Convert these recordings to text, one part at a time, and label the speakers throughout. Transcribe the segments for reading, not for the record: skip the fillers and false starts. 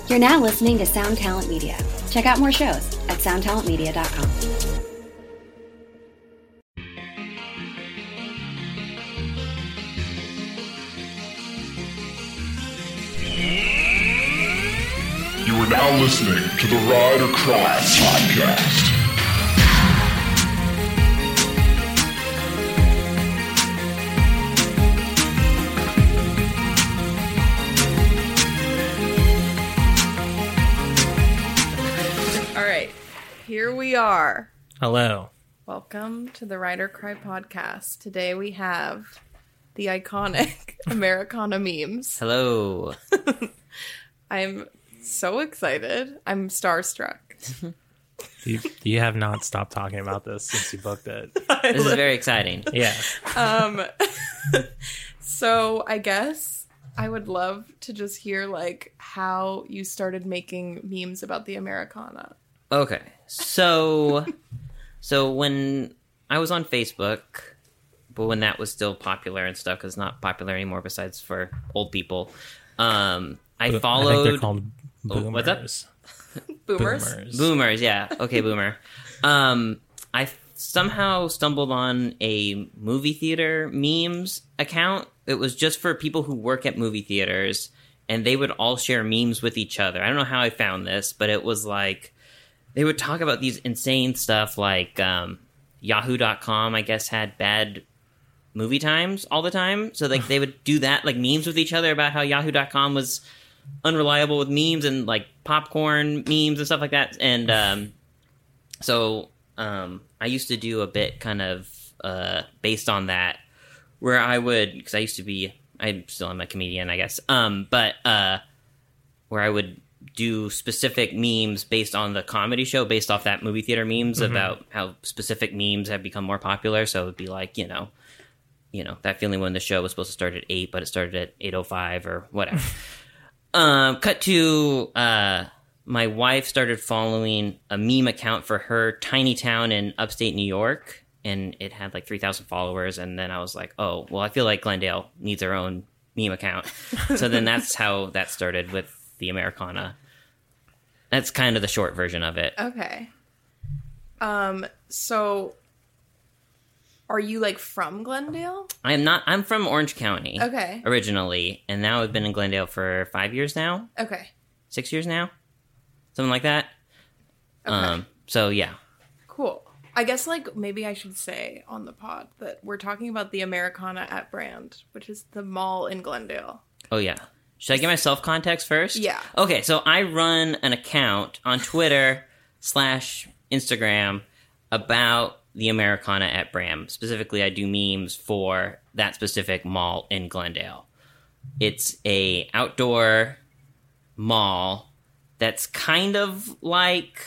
Speaker 1: You're now listening to Sound Talent Media. Check out more shows at soundtalentmedia.com.
Speaker 2: You are now listening to the Ride or Cry podcast.
Speaker 3: All right, here we are.
Speaker 4: Hello.
Speaker 3: Welcome to the Ride or Cry podcast. Today we have the iconic Americana memes.
Speaker 5: Hello.
Speaker 3: I'm so excited. I'm starstruck.
Speaker 4: You have not stopped talking about this since you booked it.
Speaker 5: This is very exciting.
Speaker 4: Yeah.
Speaker 3: So I guess I would love to just hear like how you started making memes about the Americana.
Speaker 5: Okay. So when I was on Facebook, but when that was still popular and stuff, because it's not popular anymore besides for old people, I followed...
Speaker 4: I think they're called boomers.
Speaker 5: What's up?
Speaker 3: Boomers?
Speaker 5: Boomers, yeah. Okay, boomer. I somehow stumbled on a movie theater memes account. It was just for people who work at movie theaters, and they would all share memes with each other. I don't know how I found this, but it was like... They would talk about these insane stuff like Yahoo.com, I guess, had bad movie times all the time. So like they would do that, like memes with each other about how Yahoo.com was unreliable with memes and like popcorn memes and stuff like that. And I used to do a bit kind of based on that where I would, because I still am a comedian, I guess, but where I would do specific memes based on the comedy show, based off that movie theater memes about how specific memes have become more popular. So it would be like, you know, that feeling when the show was supposed to start at 8, but it started at 8:05 or whatever. Cut to my wife started following a meme account for her tiny town in upstate New York, and it had like 3,000 followers. And then I was like, oh, well, I feel like Glendale needs her own meme account. So then that's how that started with the Americana. That's kind of the short version of it.
Speaker 3: Okay. So are you like from Glendale?
Speaker 5: I'm not. I'm from Orange County.
Speaker 3: Okay.
Speaker 5: Originally, and now I've been in Glendale for 5 years now.
Speaker 3: Okay.
Speaker 5: 6 years now, something like that.
Speaker 3: Okay.
Speaker 5: So yeah.
Speaker 3: Cool. I guess like maybe I should say on the pod that we're talking about the Americana at Brand, which is the mall in Glendale.
Speaker 5: Oh yeah. Should I give myself context first?
Speaker 3: Yeah.
Speaker 5: Okay, so I run an account on Twitter / Instagram about the Americana at Bram. Specifically, I do memes for that specific mall in Glendale. It's a outdoor mall that's kind of like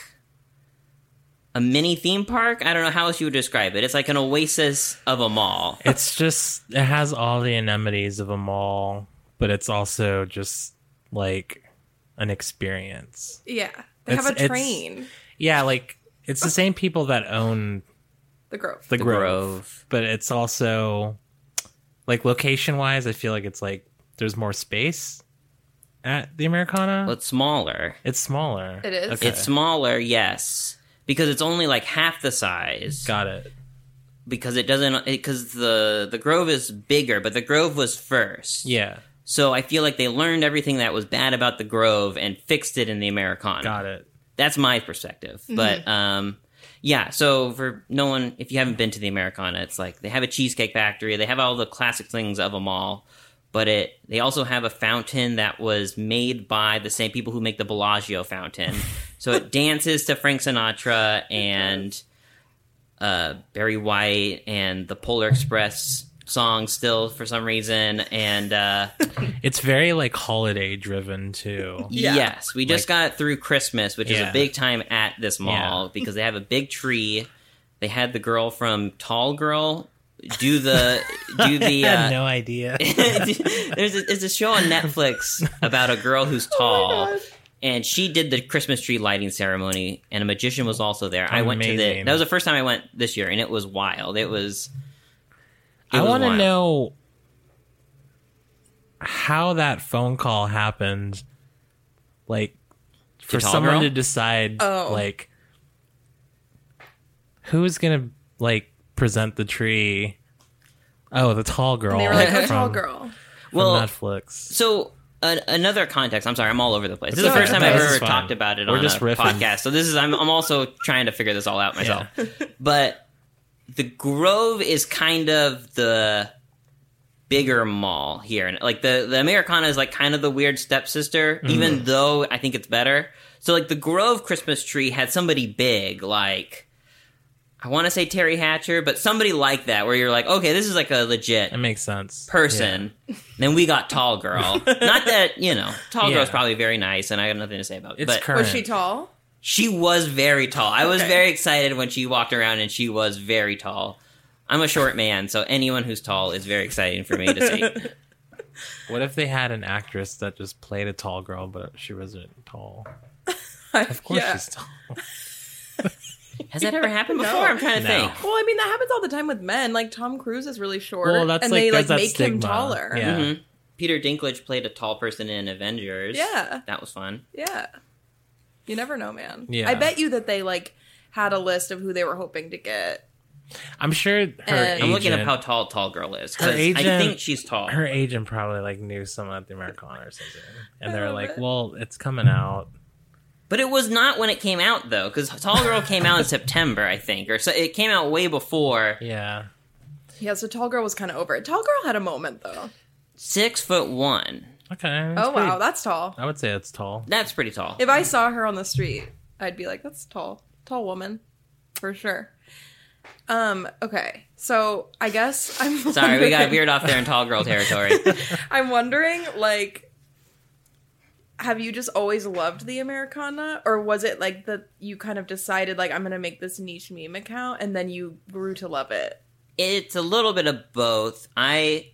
Speaker 5: a mini theme park. I don't know how else you would describe it. It's like an oasis of a mall.
Speaker 4: It has all the amenities of a mall, but it's also just like an experience.
Speaker 3: Yeah. They have a train.
Speaker 4: Yeah, like it's the same people that own
Speaker 3: The Grove.
Speaker 4: the Grove. But it's also like location wise, I feel like it's like there's more space at the Americana.
Speaker 5: Well, it's smaller.
Speaker 4: It's smaller.
Speaker 3: It is?
Speaker 4: Okay.
Speaker 5: It's smaller, yes. Because it's only like half the size.
Speaker 4: Got it.
Speaker 5: Because the Grove is bigger, but the Grove was first.
Speaker 4: Yeah.
Speaker 5: So I feel like they learned everything that was bad about the Grove and fixed it in the Americana.
Speaker 4: Got it.
Speaker 5: That's my perspective. But yeah, so for no one, if you haven't been to the Americana, it's like they have a cheesecake factory, they have all the classic things of a mall, but they also have a fountain that was made by the same people who make the Bellagio fountain. So it dances to Frank Sinatra and Barry White and the Polar Express song still for some reason, and
Speaker 4: it's very like holiday driven too.
Speaker 3: Yeah.
Speaker 5: Yes, we just got through Christmas, which is a big time at this mall because they have a big tree. They had the girl from Tall Girl do the
Speaker 4: I had no idea.
Speaker 5: There's a show on Netflix about a girl who's tall. And she did the Christmas tree lighting ceremony, and a magician was also there. I went to that was the first time I went this year, and it was wild. I want to
Speaker 4: know how that phone call happened. Like for
Speaker 5: Tall
Speaker 4: someone
Speaker 5: Girl?
Speaker 4: to decide
Speaker 3: Oh.
Speaker 4: like who's gonna like present the tree. Oh, the tall girl.
Speaker 3: And they were like, "Oh, tall
Speaker 4: from-
Speaker 3: girl."
Speaker 4: from
Speaker 5: Well,
Speaker 4: Netflix.
Speaker 5: So another context. I'm sorry, I'm all over the place. This is
Speaker 4: It's
Speaker 5: the first
Speaker 4: okay.
Speaker 5: time I've
Speaker 4: This is
Speaker 5: ever
Speaker 4: fine.
Speaker 5: talked about it
Speaker 4: We're
Speaker 5: on
Speaker 4: just
Speaker 5: a
Speaker 4: riffing.
Speaker 5: podcast. So this is I'm also trying to figure this all out myself. But the Grove is kind of the bigger mall here, and like the Americana is like kind of the weird stepsister, even though I think it's better. So like the Grove Christmas tree had somebody big, like I want to say Terry Hatcher, but somebody like that, where you're like, okay, this is like a legit
Speaker 4: It makes sense.
Speaker 5: person. Then we got Tall Girl. Not that, Tall
Speaker 4: Yeah.
Speaker 5: Girl's probably very nice, and I got nothing to say about it.
Speaker 4: It's
Speaker 5: But
Speaker 4: current.
Speaker 3: Was she tall?
Speaker 5: she was very tall. I was
Speaker 3: Okay.
Speaker 5: very excited when she walked around, and she was very tall. I'm a short man, so anyone who's tall is very exciting for me to see.
Speaker 4: What if they had an actress that just played a tall girl, but she wasn't tall? Of course
Speaker 3: Yeah.
Speaker 4: she's tall.
Speaker 5: Has that ever happened before?
Speaker 3: No.
Speaker 5: I'm trying to
Speaker 4: No.
Speaker 5: think.
Speaker 3: Well, I mean, that happens all the time with men. Like Tom Cruise is really short,
Speaker 4: Well, that's
Speaker 3: and
Speaker 4: like-
Speaker 3: they
Speaker 4: there's that
Speaker 3: make him
Speaker 4: stigma.
Speaker 3: taller.
Speaker 4: Yeah.
Speaker 5: Mhm. Peter Dinklage played a tall person in Avengers.
Speaker 3: Yeah.
Speaker 5: That was fun.
Speaker 3: Yeah. You never know, man.
Speaker 4: Yeah.
Speaker 3: I bet you that they had a list of who they were hoping to get.
Speaker 4: I'm sure her
Speaker 3: And-
Speaker 4: agent,
Speaker 5: I'm looking up how tall Tall Girl is,
Speaker 4: Her
Speaker 5: because I
Speaker 4: agent-
Speaker 5: think she's tall.
Speaker 4: her agent probably knew someone at the Americana or something, and they were
Speaker 3: love
Speaker 4: like,
Speaker 3: it.
Speaker 4: "Well, it's coming out."
Speaker 5: But it was not when it came out, though, because Tall Girl came out in September, I think, or so it came out way before.
Speaker 4: Yeah,
Speaker 3: Yeah, so Tall Girl was kind of over it. Tall Girl had a moment, though.
Speaker 5: 6'1".
Speaker 4: okay.
Speaker 3: Oh, wow, that's tall.
Speaker 4: I would say it's tall.
Speaker 5: That's pretty tall.
Speaker 3: If I saw her on the street, I'd be like, that's tall. Tall woman. For sure. Okay. So, I guess I'm
Speaker 5: Sorry, we got
Speaker 3: wondering-
Speaker 5: veered off there in Tall Girl territory.
Speaker 3: I'm wondering, have you just always loved the Americana? Or was it that you kind of decided, I'm going to make this niche meme account, and then you grew to love it?
Speaker 5: It's a little bit of both. I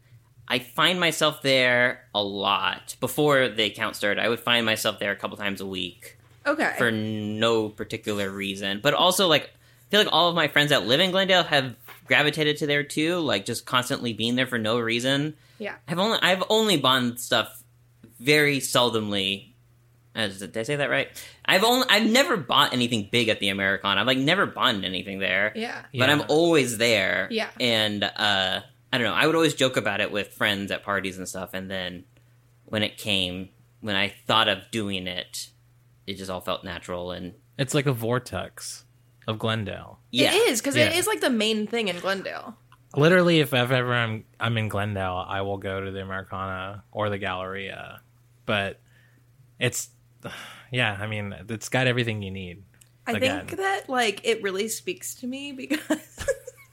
Speaker 5: find myself there a lot. Before the account started, I would find myself there a couple times a week
Speaker 3: Okay.
Speaker 5: for no particular reason. But also, I feel like all of my friends that live in Glendale have gravitated to there too, just constantly being there for no reason.
Speaker 3: Yeah.
Speaker 5: I've only bought stuff very seldomly. Did I say that right? I've never bought anything big at the Americana. I've never bought anything there.
Speaker 3: Yeah.
Speaker 5: But
Speaker 4: Yeah.
Speaker 5: I'm always there.
Speaker 3: Yeah.
Speaker 5: And I don't know. I would always joke about it with friends at parties and stuff. And then when I thought of doing it, it just all felt natural. And
Speaker 4: It's like a vortex of Glendale.
Speaker 5: yeah,
Speaker 3: It is, because
Speaker 4: Yeah.
Speaker 3: it is the main thing in Glendale.
Speaker 4: Literally, if ever I'm in Glendale, I will go to the Americana or the Galleria. But it's, yeah, I mean, it's got everything you need.
Speaker 3: I
Speaker 4: Again.
Speaker 3: think that it really speaks to me because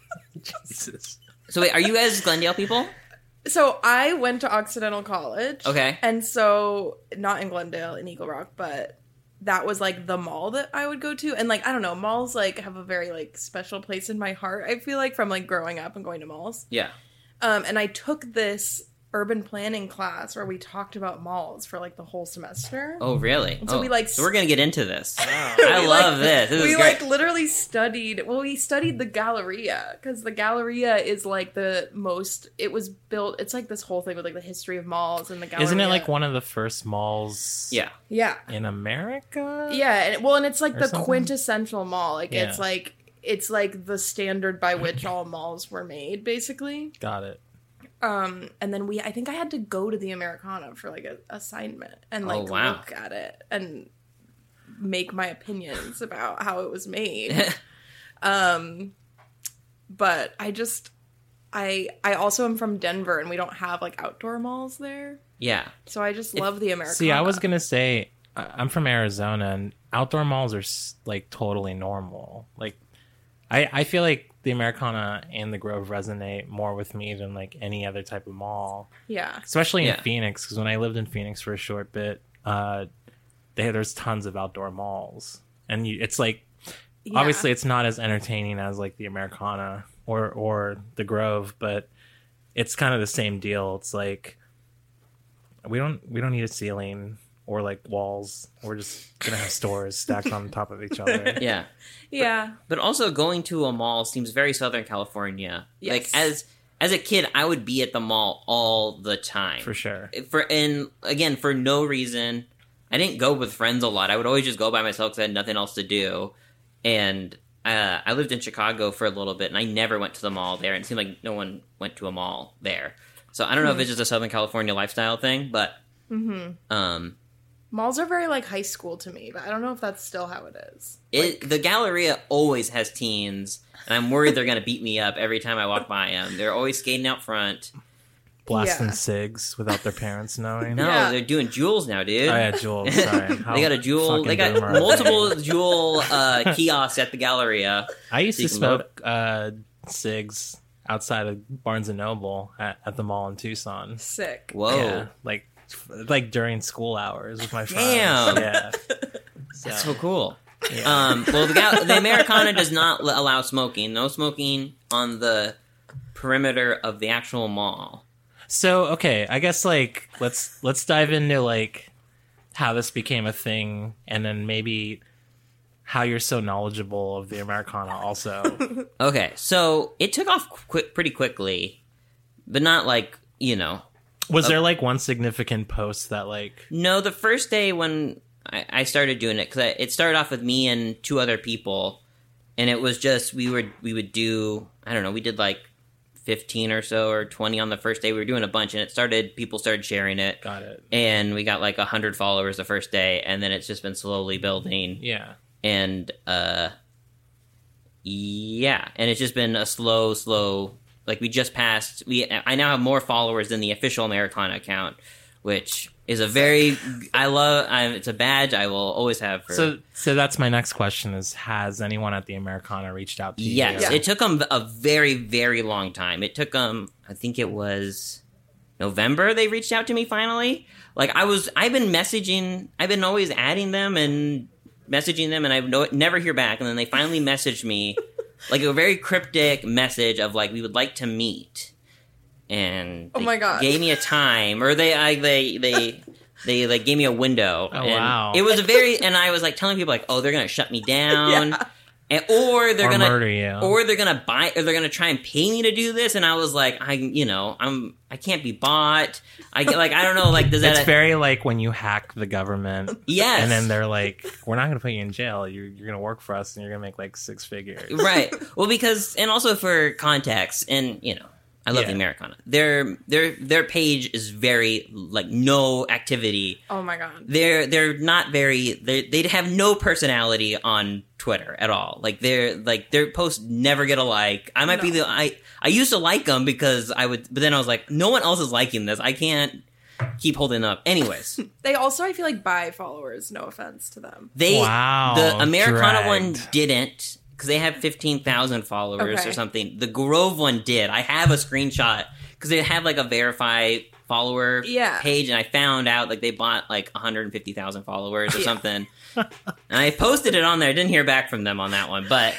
Speaker 4: Jesus.
Speaker 5: So wait, are you guys Glendale people?
Speaker 3: so I went to Occidental College.
Speaker 5: Okay.
Speaker 3: And so not in Glendale, in Eagle Rock, but that was the mall that I would go to. And I don't know, malls have a very special place in my heart. I feel from growing up and going to malls.
Speaker 5: Yeah.
Speaker 3: And I took this urban planning class where we talked about malls for the whole semester.
Speaker 5: Oh, really?
Speaker 3: so we,
Speaker 5: So we're gonna get into this.
Speaker 3: We,
Speaker 5: I love this. This
Speaker 3: we
Speaker 5: is great.
Speaker 3: literally studied. Well, we studied the Galleria because the Galleria is the most. It was built. It's this whole thing with the history of malls and the Galleria.
Speaker 4: Isn't it one of the first malls
Speaker 5: Yeah.
Speaker 3: Yeah,
Speaker 4: in America?
Speaker 3: yeah. And it's the
Speaker 4: something?
Speaker 3: quintessential mall. It's
Speaker 4: Yeah.
Speaker 3: it's the standard by which all malls were made, basically.
Speaker 4: Got it.
Speaker 3: And then I think I had to go to the Americana for a assignment and
Speaker 5: Oh, wow.
Speaker 3: look at it and make my opinions about how it was made. But I also am from Denver and we don't have outdoor malls there.
Speaker 5: Yeah.
Speaker 3: So I just love the Americana.
Speaker 4: See, I was gonna say I'm from Arizona, and outdoor malls are totally normal. I feel like the Americana and the Grove resonate more with me than any other type of mall,
Speaker 3: Yeah.
Speaker 4: especially in
Speaker 5: Yeah.
Speaker 4: Phoenix. Because when I lived in Phoenix for a short bit, there's tons of outdoor malls, and it's
Speaker 3: Yeah.
Speaker 4: obviously it's not as entertaining as the Americana or the Grove, but it's kind of the same deal. It's we don't need a ceiling or walls. We're just gonna have stores stacked on top of each other.
Speaker 5: Yeah.
Speaker 3: Yeah.
Speaker 5: But also going to a mall seems very Southern California.
Speaker 3: Yes.
Speaker 5: As a kid, I would be at the mall all the time.
Speaker 4: For sure.
Speaker 5: For no reason. I didn't go with friends a lot. I would always just go by myself because I had nothing else to do. And I lived in Chicago for a little bit, and I never went to the mall there. And it seemed like no one went to a mall there. So I don't know if it's just a Southern California lifestyle thing, but
Speaker 3: Malls are very like high school to me, but I don't know if that's still how it is.
Speaker 5: the Galleria always has teens, and I'm worried they're going to beat me up every time I walk by them. They're always skating out front.
Speaker 4: Blasting
Speaker 3: Yeah.
Speaker 4: cigs without their parents knowing.
Speaker 5: No,
Speaker 3: Yeah.
Speaker 5: they're doing Juuls now, dude.
Speaker 4: Oh, yeah, Juul. Sorry.
Speaker 5: They got a Juul. They got multiple Juul kiosks at the Galleria.
Speaker 4: I used
Speaker 5: so you
Speaker 4: to
Speaker 5: can load
Speaker 4: smoke cigs outside of Barnes and Noble at the mall in Tucson.
Speaker 3: Sick.
Speaker 5: Whoa.
Speaker 4: Yeah, like during school hours with my friends.
Speaker 5: Damn.
Speaker 4: Yeah.
Speaker 5: That's so cool.
Speaker 4: Yeah.
Speaker 5: Well, the Americana does not allow smoking. No smoking on the perimeter of the actual mall.
Speaker 4: So okay, I guess like let's dive into like how this became a thing, and then maybe how you're so knowledgeable of the Americana also.
Speaker 5: Okay, so it took off pretty quickly, but not like,
Speaker 4: Was there like one significant post that like
Speaker 5: No, the first day when I started doing it, because it started off with me and two other people, and it was just we would do, I don't know, we did like 15 or so or 20 on the first day. We were doing a bunch, and people started sharing it.
Speaker 4: got it?
Speaker 5: And we got like 100 followers the first day, and then it's just been slowly building.
Speaker 4: Yeah.
Speaker 5: And yeah, and it's just been a slow. Like we just passed. I now have more followers than the official Americana account, which is a very it's a badge I will always have. For,
Speaker 4: So that's my next question: is has anyone at the Americana reached out to you?
Speaker 5: yes,
Speaker 3: Yeah.
Speaker 5: it took them a very, very long time. It took them, I think it was November. They reached out to me finally. Like I've been always adding them and messaging them, and I never hear back. And then they finally messaged me, like a very cryptic message of like, we would like to meet. And
Speaker 3: Oh my God.
Speaker 5: gave me a time, or they like gave me a window.
Speaker 4: Oh,
Speaker 5: and
Speaker 4: wow.
Speaker 5: It was and I was like telling people like, oh, they're gonna shut me down,
Speaker 3: Yeah.
Speaker 5: or they're
Speaker 4: Or
Speaker 5: gonna
Speaker 4: murder you.
Speaker 5: or they're gonna they're gonna try and pay me to do this. And I was like, I can't be bought. I don't know, like does that?
Speaker 4: It's very like when you hack the government.
Speaker 5: Yes.
Speaker 4: And then they're like, we're not going to put you in jail. You're going to work for us and you're going to make like 6 figures.
Speaker 5: Right. Well, because, and also for context, and I love the
Speaker 4: Yeah.
Speaker 5: Americana. Their page is very like no activity.
Speaker 3: Oh my God.
Speaker 5: They're not very. They have no personality on Twitter at all. Like their posts never get a like. I might be I used to like them because I would, but then I was like, no one else is liking this. I can't keep holding up. Anyways,
Speaker 3: They also, I feel like, buy followers. No offense to them.
Speaker 4: Wow,
Speaker 5: the Americana one
Speaker 4: dragged.
Speaker 5: didn't, because they have 15,000 followers
Speaker 3: Okay.
Speaker 5: or something. The Grove one did. I have a screenshot because they have like a verify follower
Speaker 3: Yeah.
Speaker 5: page, and I found out like they bought like 150,000 followers or
Speaker 3: Yeah.
Speaker 5: something. And I posted it on there. I didn't hear back from them on that one, but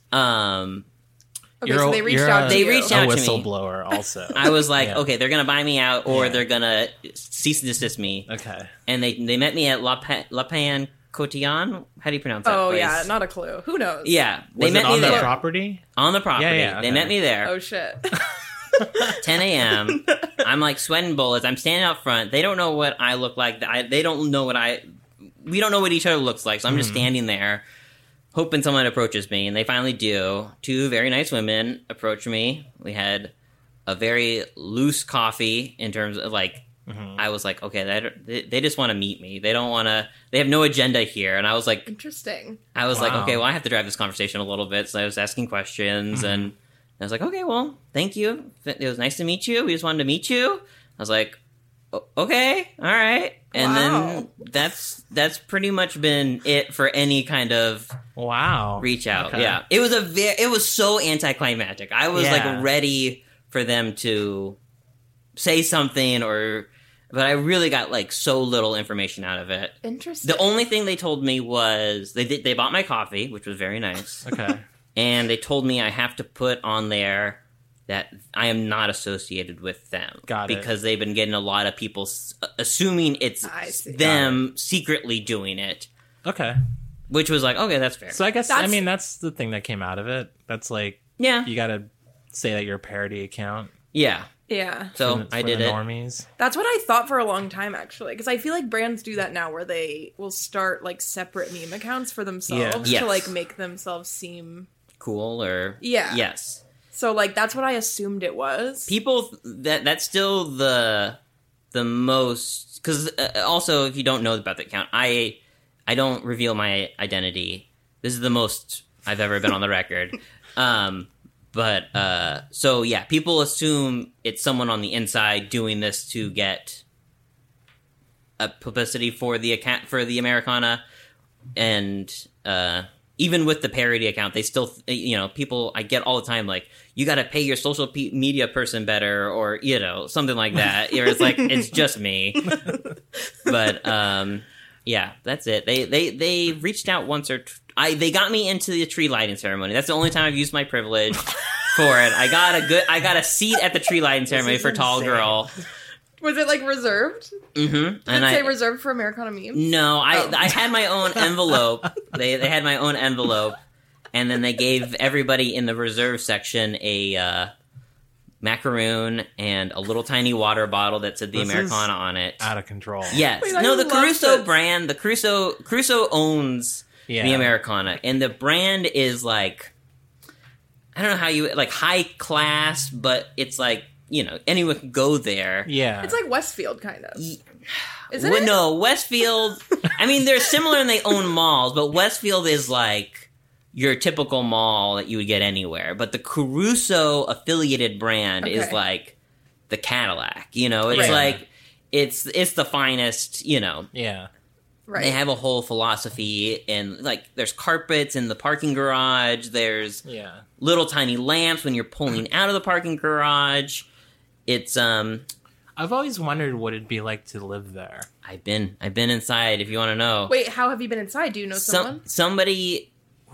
Speaker 3: Okay, so they reached out to
Speaker 5: They
Speaker 3: you.
Speaker 5: reached
Speaker 4: a
Speaker 5: out to me.
Speaker 4: whistleblower also.
Speaker 5: I was like,
Speaker 4: Yeah.
Speaker 5: okay, they're gonna buy me out, or
Speaker 4: Yeah.
Speaker 5: they're gonna cease and desist me.
Speaker 4: Okay.
Speaker 5: And they met me at La Pan Cotillon. How do you pronounce that
Speaker 3: Oh,
Speaker 5: place?
Speaker 3: yeah, not a clue. Who knows?
Speaker 5: Yeah, they
Speaker 4: Was
Speaker 5: met
Speaker 4: it
Speaker 5: me
Speaker 4: on
Speaker 5: there.
Speaker 4: the property?
Speaker 5: On the property.
Speaker 4: Yeah,
Speaker 5: They
Speaker 4: okay.
Speaker 5: met me there.
Speaker 3: Oh, shit.
Speaker 5: 10 a.m. I'm like sweating bullets. I'm standing out front. They don't know what I look like. They don't know we don't know what each other looks like. So I'm just standing there hoping someone approaches me. And they finally do. 2 very nice women approach me. We had a very loose coffee in terms of like, I was like, okay, they just want to meet me. They don't want to, they have no agenda here. And I was like,
Speaker 3: Interesting.
Speaker 5: like,
Speaker 4: Wow.
Speaker 5: okay, well, I have to drive this conversation a little bit. So I was asking questions, and I was like, okay, well, thank you. It was nice to meet you. We just wanted to meet you. I was like, okay, all right. And
Speaker 3: Wow.
Speaker 5: then that's pretty much been it for any kind of
Speaker 4: Wow.
Speaker 5: reach out.
Speaker 4: Okay.
Speaker 5: Yeah, it was so anticlimactic. I was
Speaker 4: Yeah.
Speaker 5: like ready for them to say something, but I really got like so little information out of it.
Speaker 3: Interesting.
Speaker 5: The only thing they told me was they bought my coffee, which was very nice,
Speaker 4: Okay.
Speaker 5: and they told me I have to put on there that I am not associated with them.
Speaker 4: Got it.
Speaker 5: because they've been getting a lot of people assuming it's
Speaker 3: I see.
Speaker 5: them secretly doing it,
Speaker 4: Okay.
Speaker 5: which was like, okay, that's fair.
Speaker 4: So I guess
Speaker 3: That's-
Speaker 4: that's the thing that came out of it. That's like
Speaker 5: yeah,
Speaker 4: you got to say that you're a parody account.
Speaker 5: yeah.
Speaker 3: Yeah.
Speaker 5: So I did it.
Speaker 4: Normies.
Speaker 3: That's what I thought for a long time, actually, because I feel like brands do that now, where they will start like separate meme accounts for themselves
Speaker 5: Yeah.
Speaker 3: to like
Speaker 5: Yes.
Speaker 3: make themselves seem.
Speaker 5: Cool or
Speaker 3: Yeah.
Speaker 5: yes.
Speaker 3: So like that's what I assumed it was.
Speaker 5: People that's still the most, because also if you don't know about the account, I don't reveal my identity. This is the most I've ever been on the record. But so yeah, people assume it's someone on the inside doing this to get a publicity for the account, for the Americana, and even with the parody account, they still, people I get all the time like, you got to pay your social media person better, or something like that. It's like, it's just me. But yeah, that's it. They reached out once or they got me into the tree lighting ceremony. That's the only time I've used my privilege for it. I got a seat at the tree lighting ceremony for Tall
Speaker 4: insane.
Speaker 5: Girl.
Speaker 3: Was it like reserved?
Speaker 5: Mm-hmm.
Speaker 3: Did it say reserved for Americana memes?
Speaker 5: No, I had my own envelope. They had my own envelope, and then they gave everybody in the reserve section a macaroon and a little tiny water bottle that said the
Speaker 4: This is
Speaker 5: Americana on it.
Speaker 4: Out of control.
Speaker 5: Yes.
Speaker 3: Wait, I
Speaker 5: No, the
Speaker 3: love
Speaker 5: Caruso
Speaker 3: this.
Speaker 5: brand, the Caruso owns
Speaker 4: Yeah.
Speaker 5: the Americana, and the brand is like, I don't know how you, like, high class, but it's like, anyone can go there.
Speaker 4: Yeah.
Speaker 3: It's like Westfield, kind of. Isn't
Speaker 5: Well,
Speaker 3: it?
Speaker 5: no, Westfield. I mean, they're similar and they own malls, but Westfield is like your typical mall that you would get anywhere. But the Caruso affiliated brand is
Speaker 3: Okay.
Speaker 5: like the Cadillac. It's
Speaker 3: Right.
Speaker 5: like it's the finest.
Speaker 4: Yeah.
Speaker 3: Right.
Speaker 5: They have a whole philosophy, and like there's carpets in the parking garage. There's
Speaker 4: Yeah.
Speaker 5: little tiny lamps when you're pulling out of the parking garage. It's
Speaker 4: I've always wondered what it'd be like to live there.
Speaker 5: I've been inside. If you want to know.
Speaker 3: Wait, how have you been inside? Do you know someone?
Speaker 5: Somebody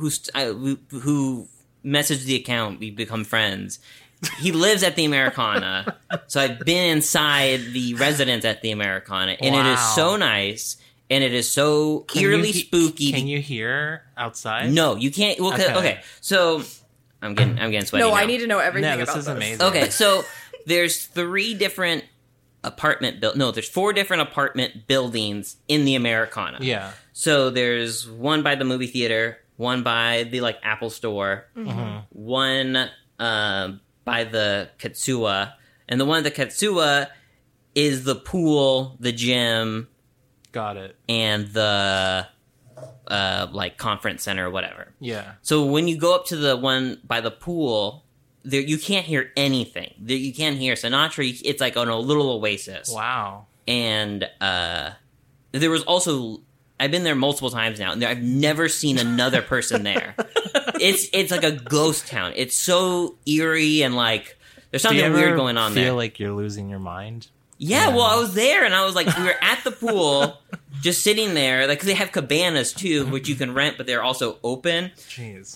Speaker 5: who messaged the account, we become friends. He lives at the Americana, so I've been inside the residence at the Americana, and it is
Speaker 4: Wow.
Speaker 5: so nice, and it is so eerily spooky.
Speaker 4: Can you hear outside?
Speaker 5: No, you can't. Well, okay. So I'm getting sweaty.
Speaker 3: No,
Speaker 5: now.
Speaker 3: I need to know everything
Speaker 4: No, this
Speaker 3: about
Speaker 4: is
Speaker 3: this.
Speaker 4: amazing.
Speaker 5: Okay, so there's 3 different there's 4 different apartment buildings in the Americana.
Speaker 4: Yeah.
Speaker 5: So there's one by the movie theater, one by the like Apple store, one by the Katsuwa, and the one at the Katsuwa is the pool, the gym,
Speaker 4: Got it.
Speaker 5: and the like conference center or whatever.
Speaker 4: Yeah.
Speaker 5: So when you go up to the one by the pool, there you can't hear anything. You can't hear Sinatra. It's like on a little oasis.
Speaker 4: Wow.
Speaker 5: And there was also, I've been there multiple times now, and I've never seen another person there. It's like a ghost town. It's so eerie, and like there's
Speaker 4: Do you
Speaker 5: something
Speaker 4: ever
Speaker 5: weird going on
Speaker 4: feel
Speaker 5: there.
Speaker 4: like you're losing your mind?
Speaker 5: Yeah, well, I was there, and I was like, we were at the pool, just sitting there, like, 'cause they have cabanas too, which you can rent, but they're also open.
Speaker 4: Jeez.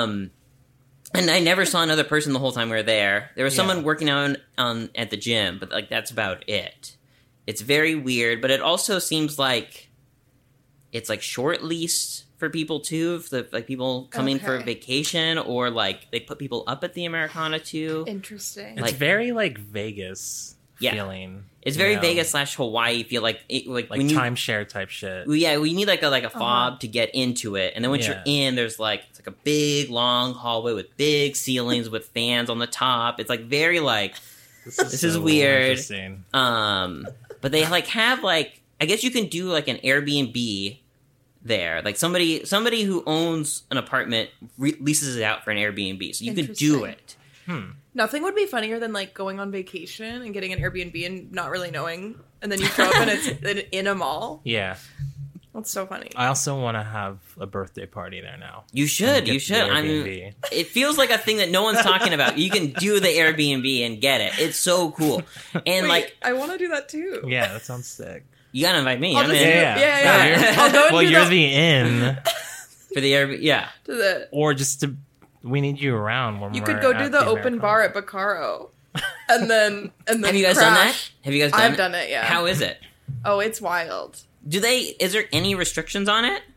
Speaker 5: And I never saw another person the whole time we were there. There was someone
Speaker 4: Yeah.
Speaker 5: working out at the gym, but like that's about it. It's very weird, but it also seems like it's like short lease for people too, if the like people coming for
Speaker 3: Okay.
Speaker 5: vacation, or like they put people up at the Americana too.
Speaker 3: Interesting.
Speaker 4: It's
Speaker 5: like-
Speaker 4: very like Vegas
Speaker 5: Yeah.
Speaker 4: feeling.
Speaker 5: It's
Speaker 4: you
Speaker 5: very
Speaker 4: know?
Speaker 5: Vegas / Hawaii feel like
Speaker 4: Like
Speaker 5: when you,
Speaker 4: timeshare type shit.
Speaker 5: well, yeah, we need like a fob to get into it, and then once
Speaker 4: Yeah.
Speaker 5: you're in, there's like it's like a big long hallway with big ceilings with fans on the top. It's like very like This is
Speaker 4: so
Speaker 5: weird.
Speaker 4: interesting.
Speaker 5: but they like have like I guess you can do like an Airbnb there, like somebody who owns an apartment leases it out for an Airbnb, so you could do
Speaker 3: Interesting.
Speaker 5: it.
Speaker 3: Nothing would be funnier than like going on vacation and getting an Airbnb and not really knowing, and then you show up and it's in a mall.
Speaker 4: Yeah.
Speaker 3: That's so funny.
Speaker 4: I also want to have a birthday party there now.
Speaker 5: You should.
Speaker 4: Get
Speaker 5: You should.
Speaker 4: the
Speaker 5: I mean,
Speaker 4: Airbnb.
Speaker 5: it feels like a thing that no one's talking about. You can do the Airbnb and get it. It's so cool. And
Speaker 3: Wait,
Speaker 5: like,
Speaker 3: I want to do that too.
Speaker 4: Yeah, that sounds sick.
Speaker 5: you gotta invite me.
Speaker 3: I'll
Speaker 5: I'm
Speaker 3: just
Speaker 5: in
Speaker 3: do-
Speaker 4: Yeah.
Speaker 3: yeah. I'll go and
Speaker 4: Well,
Speaker 3: do
Speaker 4: you're
Speaker 3: that
Speaker 4: the in,
Speaker 5: for the Airbnb. Yeah.
Speaker 3: to the.
Speaker 4: or just to. We need you around when
Speaker 3: You
Speaker 4: we're
Speaker 3: could go do
Speaker 4: at
Speaker 3: the open
Speaker 4: Americana.
Speaker 3: bar at Bacaro, and then
Speaker 5: Have you guys done that?
Speaker 3: crash.
Speaker 5: Have you guys done
Speaker 3: I've
Speaker 5: it?
Speaker 3: done it. Yeah.
Speaker 5: How is it?
Speaker 3: Oh, it's wild.
Speaker 5: Is there any restrictions on it?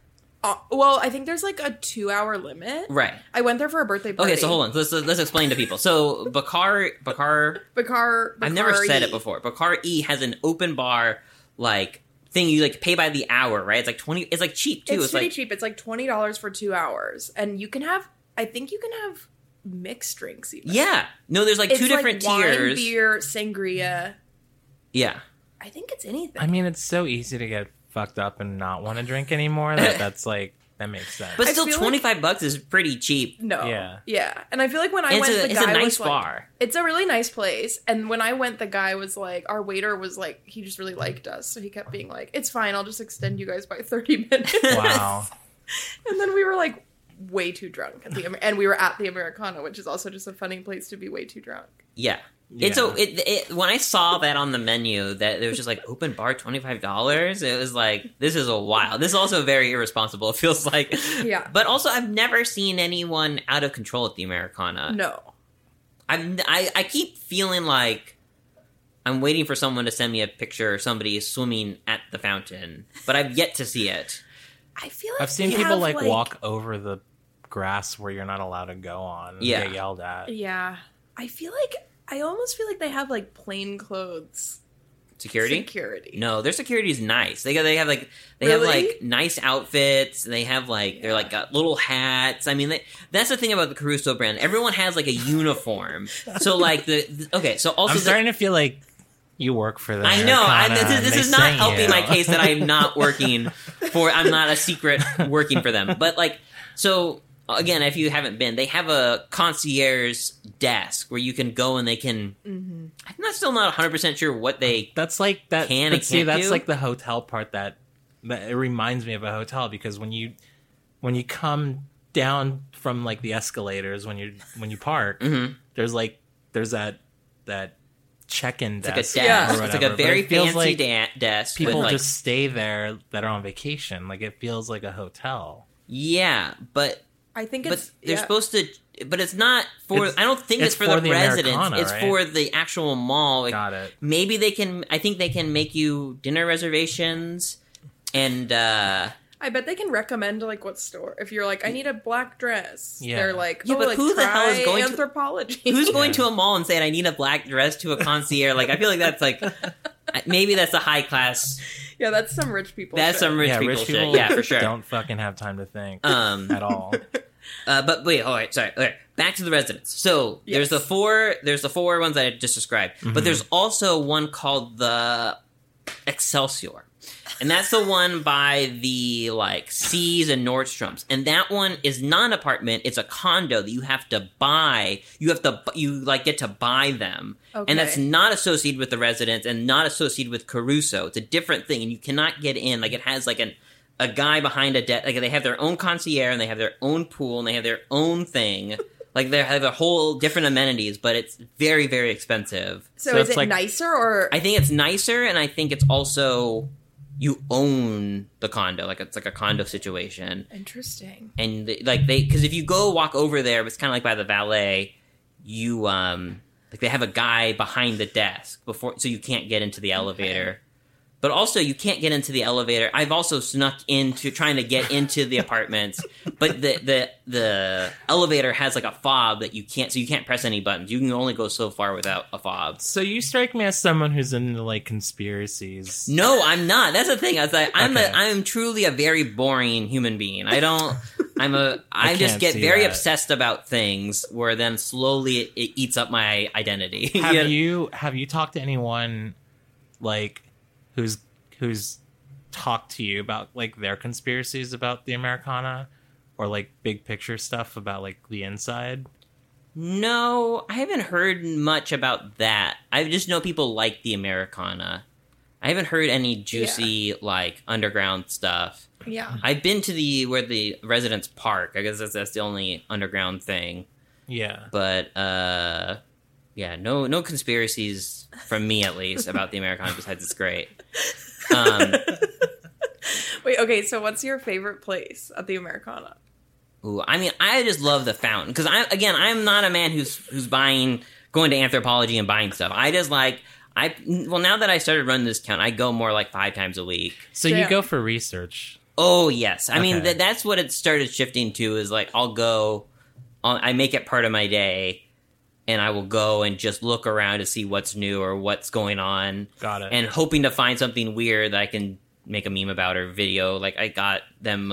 Speaker 3: Well, I think there's like a 2-hour limit.
Speaker 5: Right.
Speaker 3: I went there for a birthday party.
Speaker 5: Okay, so hold on. Let's explain to people. So Bakar, I've never said it before. Bakar E has an open bar like thing. You like pay by the hour, right? It's like 20. It's like cheap too.
Speaker 3: It's pretty
Speaker 5: like
Speaker 3: cheap. It's like $20 for 2 hours, and you can have. I think you can have mixed drinks. Even.
Speaker 5: Yeah. No, there's like
Speaker 3: It's
Speaker 5: two different
Speaker 3: wine,
Speaker 5: tiers.
Speaker 3: beer, sangria.
Speaker 5: Yeah.
Speaker 3: I think it's anything.
Speaker 4: I mean, it's so easy to get fucked up and not want to drink anymore. That's like that makes sense.
Speaker 5: But
Speaker 3: I
Speaker 5: still,
Speaker 3: feel like-
Speaker 5: $25 is pretty cheap.
Speaker 3: No.
Speaker 4: Yeah.
Speaker 3: Yeah. And I feel like when I
Speaker 5: And
Speaker 3: went, the
Speaker 5: it's a
Speaker 3: guy
Speaker 5: nice
Speaker 3: was like,
Speaker 5: bar.
Speaker 3: it's a really nice place. And when I went, the guy was like, our waiter was like, he just really liked us. So he kept being like, it's fine. I'll just extend you guys by 30 minutes.
Speaker 4: Wow.
Speaker 3: And then we were like way too drunk at and we were at the Americana, which is also just a funny place to be way too drunk.
Speaker 5: Yeah.
Speaker 4: Yeah.
Speaker 5: It's when I saw that on the menu that it was just like open bar $25, it was like, this is a wild. This is also very irresponsible. It feels like.
Speaker 3: Yeah.
Speaker 5: But also, I've never seen anyone out of control at the Americana.
Speaker 3: No.
Speaker 5: I keep feeling like I'm waiting for someone to send me a picture of somebody swimming at the fountain, but I've yet to see it.
Speaker 3: I feel like
Speaker 4: I've seen
Speaker 3: they
Speaker 4: people
Speaker 3: have,
Speaker 4: like walk over the grass where you're not allowed to go on. And
Speaker 5: Yeah.
Speaker 4: get yelled at.
Speaker 3: Yeah. I almost feel like they have like plain clothes
Speaker 5: Security?
Speaker 3: No.
Speaker 5: No, their security is nice. They have like nice outfits. They have like they're like got little hats. I mean, that's the thing about the Caruso brand. Everyone has like a uniform. So like so also
Speaker 4: I'm starting to feel like you work for them.
Speaker 5: I know. This is not helping my case that I'm not working for. I'm not a secret working for them. But like, so again, if you haven't been, they have a concierge desk where you can go and they can. Mm-hmm. I'm still not 100% sure what they.
Speaker 4: That's like that.
Speaker 5: Can
Speaker 4: but
Speaker 5: and
Speaker 4: see,
Speaker 5: can't
Speaker 4: that's
Speaker 5: do?
Speaker 4: like the hotel part that it reminds me of a hotel because when you come down from like the escalators when you park,
Speaker 5: Mm-hmm.
Speaker 4: there's that check-in
Speaker 5: It's like a
Speaker 4: desk.
Speaker 5: desk.
Speaker 3: Yeah.
Speaker 4: or
Speaker 5: It's like a
Speaker 4: whatever, but
Speaker 5: very
Speaker 4: it feels
Speaker 5: fancy
Speaker 4: like
Speaker 5: desk.
Speaker 4: people
Speaker 5: with like,
Speaker 4: just stay there that are on vacation. Like it feels like a hotel.
Speaker 5: yeah, but
Speaker 3: I think
Speaker 5: but
Speaker 3: it's
Speaker 5: they're supposed to. But it's not for. I don't think it's for the residents.
Speaker 4: Americana,
Speaker 5: It's
Speaker 4: right?
Speaker 5: for the actual mall. Like,
Speaker 4: Got it.
Speaker 5: maybe they can. I think they can make you dinner reservations, and
Speaker 3: I bet they can recommend like what store if you're like I need a black dress.
Speaker 4: Yeah.
Speaker 3: They're like,
Speaker 5: Yeah, but
Speaker 3: like,
Speaker 5: who the hell is
Speaker 3: try
Speaker 5: going to-
Speaker 3: Anthropology?
Speaker 5: who's going
Speaker 4: Yeah.
Speaker 5: to a mall and saying I need a black dress to a concierge? Like I feel like that's like maybe that's a high class.
Speaker 3: Yeah, that's some rich people.
Speaker 5: That's
Speaker 3: shit.
Speaker 5: some rich people
Speaker 4: rich
Speaker 5: shit.
Speaker 4: people
Speaker 5: Yeah, for sure.
Speaker 4: don't fucking have time to think
Speaker 5: Um,
Speaker 4: at all.
Speaker 5: But wait, all right, sorry. Okay, back to the residents. So there's the four ones that I just described, but there's also one called the Excelsior, and that's the one by the like Seas and Nordstrom's, and that one is not an apartment; it's a condo that you have to buy. You get to buy them, and that's
Speaker 3: Okay.
Speaker 5: not associated with the residents and not associated with Caruso. It's a different thing, and you cannot get in. Like it has like a guy behind a desk. Like they have their own concierge and they have their own pool and they have their own thing. Like they have a whole different amenities, but it's very, very expensive.
Speaker 3: So,
Speaker 4: So
Speaker 3: is
Speaker 4: it's
Speaker 3: it
Speaker 4: like-
Speaker 3: nicer or
Speaker 5: I think it's nicer, and I think it's also you own the condo. Like it's like a condo situation,
Speaker 3: interesting?
Speaker 5: and because if you go walk over there, it's kind of like by the valet. You like they have a guy behind the desk before, so you can't get into the elevator. But also, you can't get into the elevator. I've also snuck into trying to get into the apartments, but the elevator has like a fob that you can't press any buttons. You can only go so far without a fob.
Speaker 4: So you strike me as someone who's into like conspiracies.
Speaker 5: No, I'm not. That's the thing. I was like,
Speaker 4: Okay.
Speaker 5: I'm truly a very boring human being. I just
Speaker 4: can't
Speaker 5: get
Speaker 4: see
Speaker 5: very
Speaker 4: that.
Speaker 5: obsessed about things, where then slowly it eats up my identity.
Speaker 4: Have
Speaker 5: Yeah.
Speaker 4: you talked to anyone like who's talked to you about like their conspiracies about the Americana or like big picture stuff about like the inside?
Speaker 5: No, I haven't heard much about that. I just know people like the Americana. I haven't heard any juicy like underground stuff.
Speaker 3: Yeah,
Speaker 5: I've been to where the residents park. I guess that's the only underground thing.
Speaker 4: Yeah.
Speaker 5: But yeah, no conspiracies from me at least about the Americana. Besides, it's great.
Speaker 3: Wait, okay. So, what's your favorite place at the Americana?
Speaker 5: Ooh, I mean, I just love the fountain because I'm not a man who's going to Anthropology and buying stuff. I just like now that I started running this account, I go more like 5 times a week.
Speaker 4: So
Speaker 3: Yeah.
Speaker 4: you go for research.
Speaker 5: Oh yes, I mean
Speaker 4: Okay.
Speaker 5: that's what it started shifting to. Is like I make it part of my day, and I will go and just look around to see what's new or what's going on.
Speaker 4: Got it.
Speaker 5: And hoping to find something weird that I can make a meme about or video. Like I got them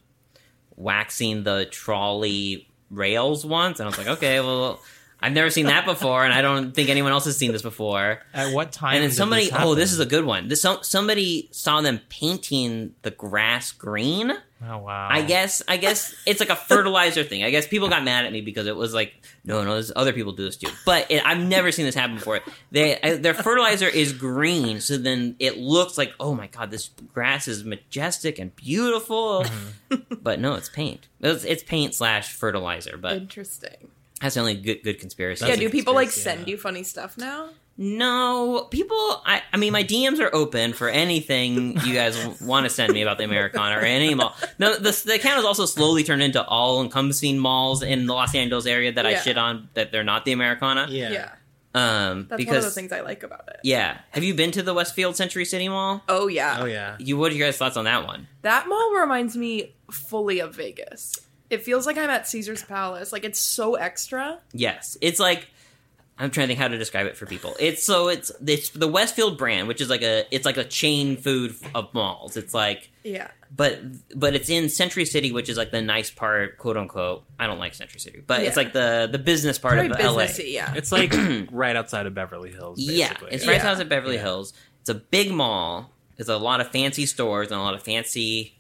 Speaker 5: waxing the trolley rails once, and I was like, okay, well, I've never seen that before, and I don't think anyone else has seen this before.
Speaker 4: At what time?
Speaker 5: And then
Speaker 4: did
Speaker 5: somebody,
Speaker 4: this happen?
Speaker 5: this is a good one. Somebody saw them painting the grass green.
Speaker 4: Oh wow.
Speaker 5: I guess it's like a fertilizer thing. I guess people got mad at me because it was like, no, there's other people do this too. But I've never seen this happen before. Their fertilizer is green, so then it looks like, oh my god, this grass is majestic and beautiful. But no, it's paint. It's paint / fertilizer. But
Speaker 3: Interesting.
Speaker 5: that's the only good conspiracy.
Speaker 3: Yeah,
Speaker 4: That's a
Speaker 3: do people like
Speaker 4: conspiracy,
Speaker 3: send
Speaker 4: yeah.
Speaker 3: you funny stuff now?
Speaker 5: No, people. I mean, my DMs are open for anything you guys want to send me about the Americana or any mall. No, the account has also slowly turned into all-encompassing malls in the Los Angeles area that I
Speaker 3: Yeah.
Speaker 5: shit on that they're not the Americana.
Speaker 3: Yeah.
Speaker 5: Because
Speaker 3: That's one of the things I like about it.
Speaker 5: yeah, have you been to the Westfield Century City Mall?
Speaker 3: Oh yeah.
Speaker 4: Oh yeah.
Speaker 5: What are your guys' thoughts on that one?
Speaker 3: That mall reminds me fully of Vegas. It feels like I'm at Caesar's Palace. Like it's so extra.
Speaker 5: Yes, it's like. I'm trying to think how to describe it for people. It's the Westfield brand, which is like a chain food of malls. It's like,
Speaker 3: Yeah.
Speaker 5: but it's in Century City, which is like the nice part, quote unquote. I don't like Century City, but it's
Speaker 3: Yeah.
Speaker 5: like the business part
Speaker 3: Very
Speaker 5: of LA.
Speaker 3: businessy, yeah.
Speaker 4: It's like right outside of Beverly Hills.
Speaker 5: Yeah,
Speaker 4: Basically.
Speaker 5: it's right
Speaker 3: Yeah.
Speaker 5: outside Beverly
Speaker 4: Yeah.
Speaker 5: Hills. It's a big mall. There's a lot of fancy stores and a lot of fancy.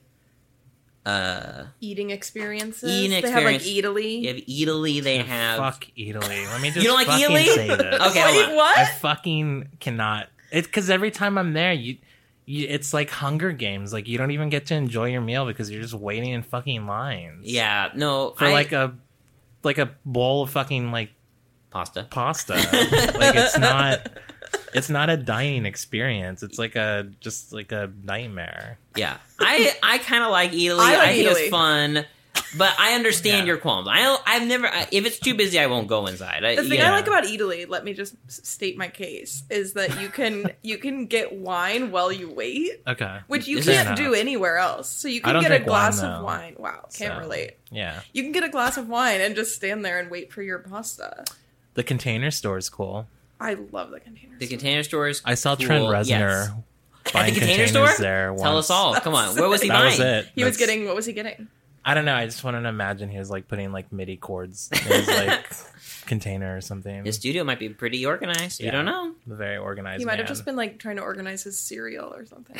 Speaker 3: Eating experiences.
Speaker 5: Eating
Speaker 3: They have like
Speaker 5: experience.
Speaker 3: Italy.
Speaker 5: You have Italy. They have.
Speaker 4: Fuck Italy. Let me just.
Speaker 5: You don't like
Speaker 4: fucking
Speaker 5: Italy?
Speaker 4: Say this.
Speaker 5: Okay, hold
Speaker 3: Wait,
Speaker 5: on.
Speaker 3: what?
Speaker 4: I fucking cannot. It's because every time I'm there, it's like Hunger Games. Like you don't even get to enjoy your meal because you're just waiting in fucking lines.
Speaker 5: Yeah, no,
Speaker 4: For like a bowl of fucking like
Speaker 5: pasta.
Speaker 4: pasta. Like it's not a dining experience. It's like a nightmare.
Speaker 5: Yeah, I kind of like Italy.
Speaker 3: I like
Speaker 5: think
Speaker 3: Italy.
Speaker 5: it's fun, but I understand
Speaker 4: Yeah.
Speaker 5: your qualms. I've never. If it's too busy, I won't go inside.
Speaker 3: The thing
Speaker 4: Yeah.
Speaker 3: I like about Italy, let me just state my case, is that you can get wine while you wait,
Speaker 4: Okay.
Speaker 3: which you
Speaker 5: Fair
Speaker 3: can't do anywhere else. So you
Speaker 4: I
Speaker 3: can
Speaker 4: don't
Speaker 3: get a
Speaker 4: drink wine,
Speaker 3: glass of
Speaker 4: though.
Speaker 3: wine. Wow, can't
Speaker 4: So,
Speaker 3: relate.
Speaker 4: Yeah.
Speaker 3: You can get a glass of wine and just stand there and wait for your pasta.
Speaker 4: The Container Store is cool.
Speaker 3: I love the containers.
Speaker 5: The Container Stores.
Speaker 4: I saw
Speaker 5: cool.
Speaker 4: Trent
Speaker 5: Yes.
Speaker 4: Reznor
Speaker 5: At
Speaker 4: buying
Speaker 5: the Container
Speaker 4: containers
Speaker 5: Store.
Speaker 4: there once.
Speaker 5: Tell us all. Come on, where was he
Speaker 4: That
Speaker 5: buying?
Speaker 4: was it.
Speaker 3: He was
Speaker 4: That's-
Speaker 3: getting, what was he getting?
Speaker 4: I don't know. I just wanted to imagine he was like putting like MIDI chords in his like container or something.
Speaker 5: His studio might be pretty organized. You
Speaker 4: Yeah.
Speaker 5: don't know.
Speaker 4: The very organized.
Speaker 3: He might have
Speaker 4: man.
Speaker 3: just been like trying to organize his cereal or something.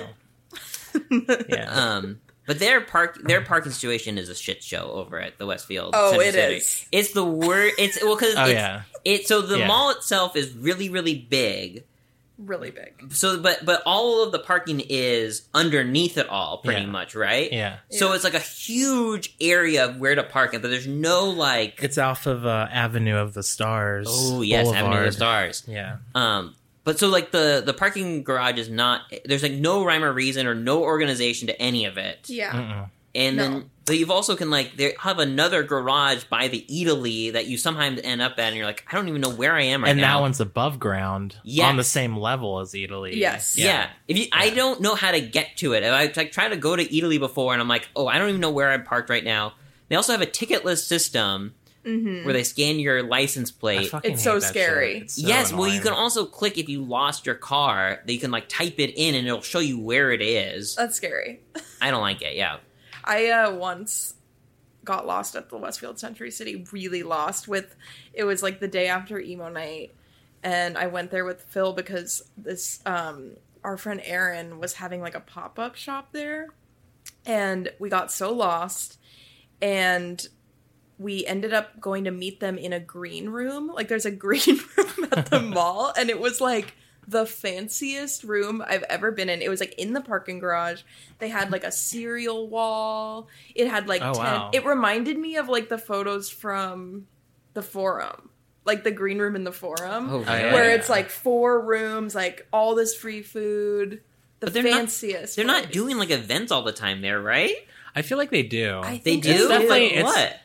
Speaker 4: True. Yeah.
Speaker 5: But their parking situation is a shit show over at the Westfield.
Speaker 3: Oh,
Speaker 5: Century
Speaker 3: it
Speaker 5: City.
Speaker 3: is.
Speaker 5: It's the worst. It's well because
Speaker 4: Oh, yeah.
Speaker 5: So the
Speaker 4: Yeah.
Speaker 5: mall itself is really really big.
Speaker 3: Really big.
Speaker 5: So but all of the parking is underneath it all, pretty
Speaker 4: Yeah.
Speaker 5: much, right?
Speaker 4: Yeah.
Speaker 5: So
Speaker 3: Yeah.
Speaker 5: it's like a huge area of where to park, but there's no like.
Speaker 4: It's off of Avenue of the Stars.
Speaker 5: Oh yes, Avenue of the
Speaker 4: Boulevard.
Speaker 5: Stars.
Speaker 4: Yeah.
Speaker 5: But so like the parking garage is not. There's like no rhyme or reason or no organization to any of it.
Speaker 3: Yeah.
Speaker 4: Mm-mm.
Speaker 5: And
Speaker 3: No.
Speaker 5: then, but you've also can like they have another garage by the Italy that you sometimes end up at, and you're like, I don't even know where I am right
Speaker 4: And
Speaker 5: now.
Speaker 4: that one's above ground
Speaker 5: Yes.
Speaker 4: on the same level as Italy.
Speaker 3: Yes.
Speaker 5: yeah. If you, I don't know how to get to it. I like try to go to Italy before, and I'm like, oh, I don't even know where I'm parked right now. They also have a ticketless system where they scan your license
Speaker 4: I
Speaker 5: plate.
Speaker 4: fucking
Speaker 3: It's
Speaker 4: hate
Speaker 3: so
Speaker 4: that
Speaker 3: scary.
Speaker 4: shit. It's so
Speaker 5: Yes, well, you
Speaker 4: annoying.
Speaker 5: can also click if you lost your car. That you can like type it in, and it'll show you where it is.
Speaker 3: That's scary.
Speaker 5: I don't like it. Yeah.
Speaker 3: I once got lost at the Westfield Century City, really lost it was like the day after emo night, and I went there with Phil because this our friend Aaron was having like a pop-up shop there, and we got so lost, and we ended up going to meet them in a green room. Like there's a green room at the mall, and it was like the fanciest room I've ever been in. It was like in the parking garage. They had like a cereal wall. It had like
Speaker 4: Oh,
Speaker 3: 10.
Speaker 4: wow.
Speaker 3: It reminded me of like the photos from the Forum. Like the green room in the Forum.
Speaker 5: Oh,
Speaker 4: yeah.
Speaker 3: Where it's like 4 rooms, like all this free food. The
Speaker 5: But they're not-
Speaker 3: fanciest.
Speaker 5: They're not
Speaker 3: place.
Speaker 5: doing like events all the time there, right?
Speaker 4: I feel like they do.
Speaker 3: I
Speaker 5: They
Speaker 3: think
Speaker 5: do.
Speaker 3: it's
Speaker 4: definitely-
Speaker 5: Like
Speaker 4: it's-
Speaker 5: what?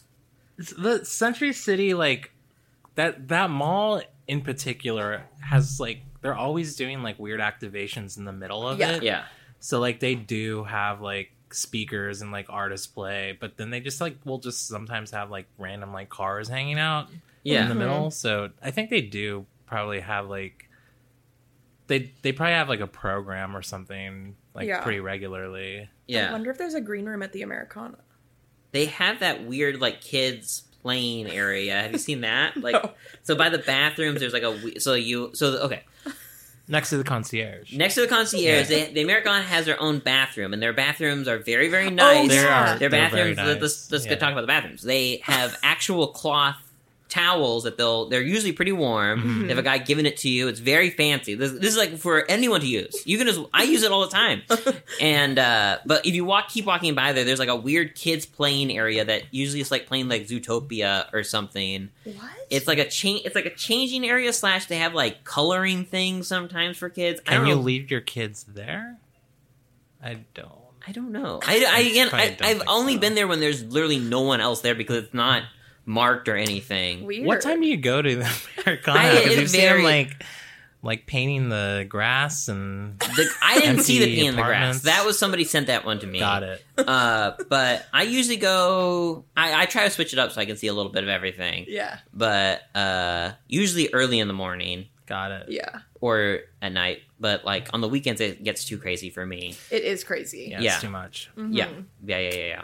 Speaker 4: The Century City, like that mall in particular, has like they're always doing like weird activations in the middle of
Speaker 3: Yeah.
Speaker 4: it.
Speaker 5: Yeah.
Speaker 4: So like they do have like speakers and like artist play, but then they just like will just sometimes have like random like cars hanging out in the middle. So I think they do probably have like they probably have like a program or something like pretty regularly.
Speaker 5: Yeah.
Speaker 3: I wonder if there's a green room at the Americana.
Speaker 5: They have that weird like kids playing area. Have you seen that? Like, so by the bathrooms, there's like okay.
Speaker 4: Next to the concierge.
Speaker 5: Next to the concierge, the Americana has their own bathroom, and their bathrms are very, very nice. Their bathrooms. Let's talk about the bathrooms. They have actual cloth towels that they're usually pretty warm. They have a guy giving it to you. It's very fancy. This is like for anyone to use. You can I use it all the time. And but if you keep walking by there's like a weird kids playing area that usually is like playing like Zootopia or something.
Speaker 3: What?
Speaker 5: It's like a changing area / they have like coloring things sometimes for kids.
Speaker 4: Can you leave your kids there? I don't
Speaker 5: know. I've only been there when there's literally no one else there because it's not marked or anything.
Speaker 3: Weird.
Speaker 4: What time do you go to the Americana? Because you've seen them like painting the grass and
Speaker 5: I didn't see the painting in the grass.
Speaker 4: apartments.
Speaker 5: That was somebody sent that one to me.
Speaker 4: Got it.
Speaker 5: But I usually go. I try to switch it up so I can see a little bit of everything.
Speaker 3: Yeah.
Speaker 5: But usually early in the morning.
Speaker 4: Got it.
Speaker 3: Yeah.
Speaker 5: Or at night. But like on the weekends, it gets too crazy for me.
Speaker 3: It is crazy.
Speaker 4: Yeah, it's too much.
Speaker 3: Mm-hmm.
Speaker 5: Yeah.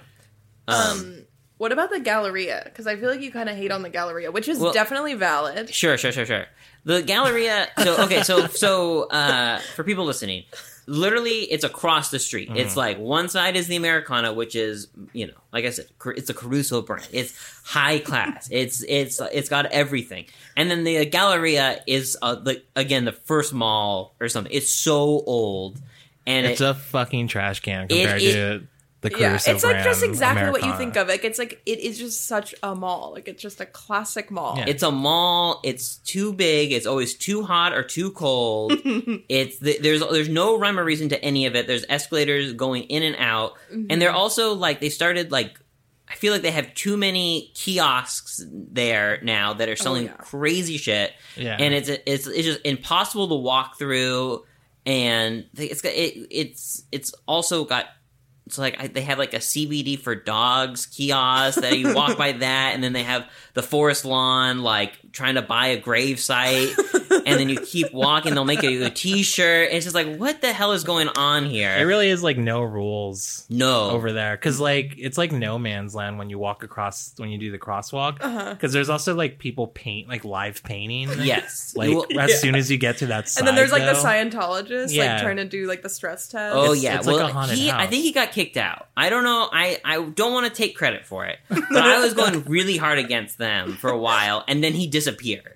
Speaker 3: What about the Galleria? Because I feel like you kind of hate on the Galleria, which is definitely valid.
Speaker 5: Sure. The Galleria. So for people listening, literally, it's across the street. It's like one side is the Americana, which is, like I said, it's a Caruso brand. It's high class. It's got everything. And then the Galleria is the first mall or something. It's so old, and
Speaker 4: it's a fucking trash can compared to the Caruso
Speaker 3: it's like just
Speaker 4: brand
Speaker 3: exactly what
Speaker 4: Americana.
Speaker 3: you think of. Like it's like it is just such a mall. Like it's just a classic mall.
Speaker 4: Yeah.
Speaker 5: It's a mall. It's too big. It's always too hot or too cold. There's no rhyme or reason to any of it. There's escalators going in and out, and they're also like they started like. I feel like they have too many kiosks there now that are selling crazy shit, and it's just impossible to walk through. And it's also got. So like they have like a CBD for dogs kiosk that you walk by that, and then they have the forest lawn like trying to buy a grave site, and then you keep walking, they'll make you a T-shirt. And it's just like, what the hell is going on here?
Speaker 4: It really is like no rules over there, because like it's like no man's land when you walk across when you do the crosswalk, because there's also like people paint like live painting.
Speaker 5: Yes,
Speaker 4: like as soon as you get to that side,
Speaker 3: and then there's like the Scientologist like trying to do like the stress test.
Speaker 5: Oh
Speaker 4: it's
Speaker 5: like
Speaker 4: a haunted house.
Speaker 5: I think he got kicked out. I don't know. I don't want to take credit for it, but I was going really hard against them for a while, and then he disappeared.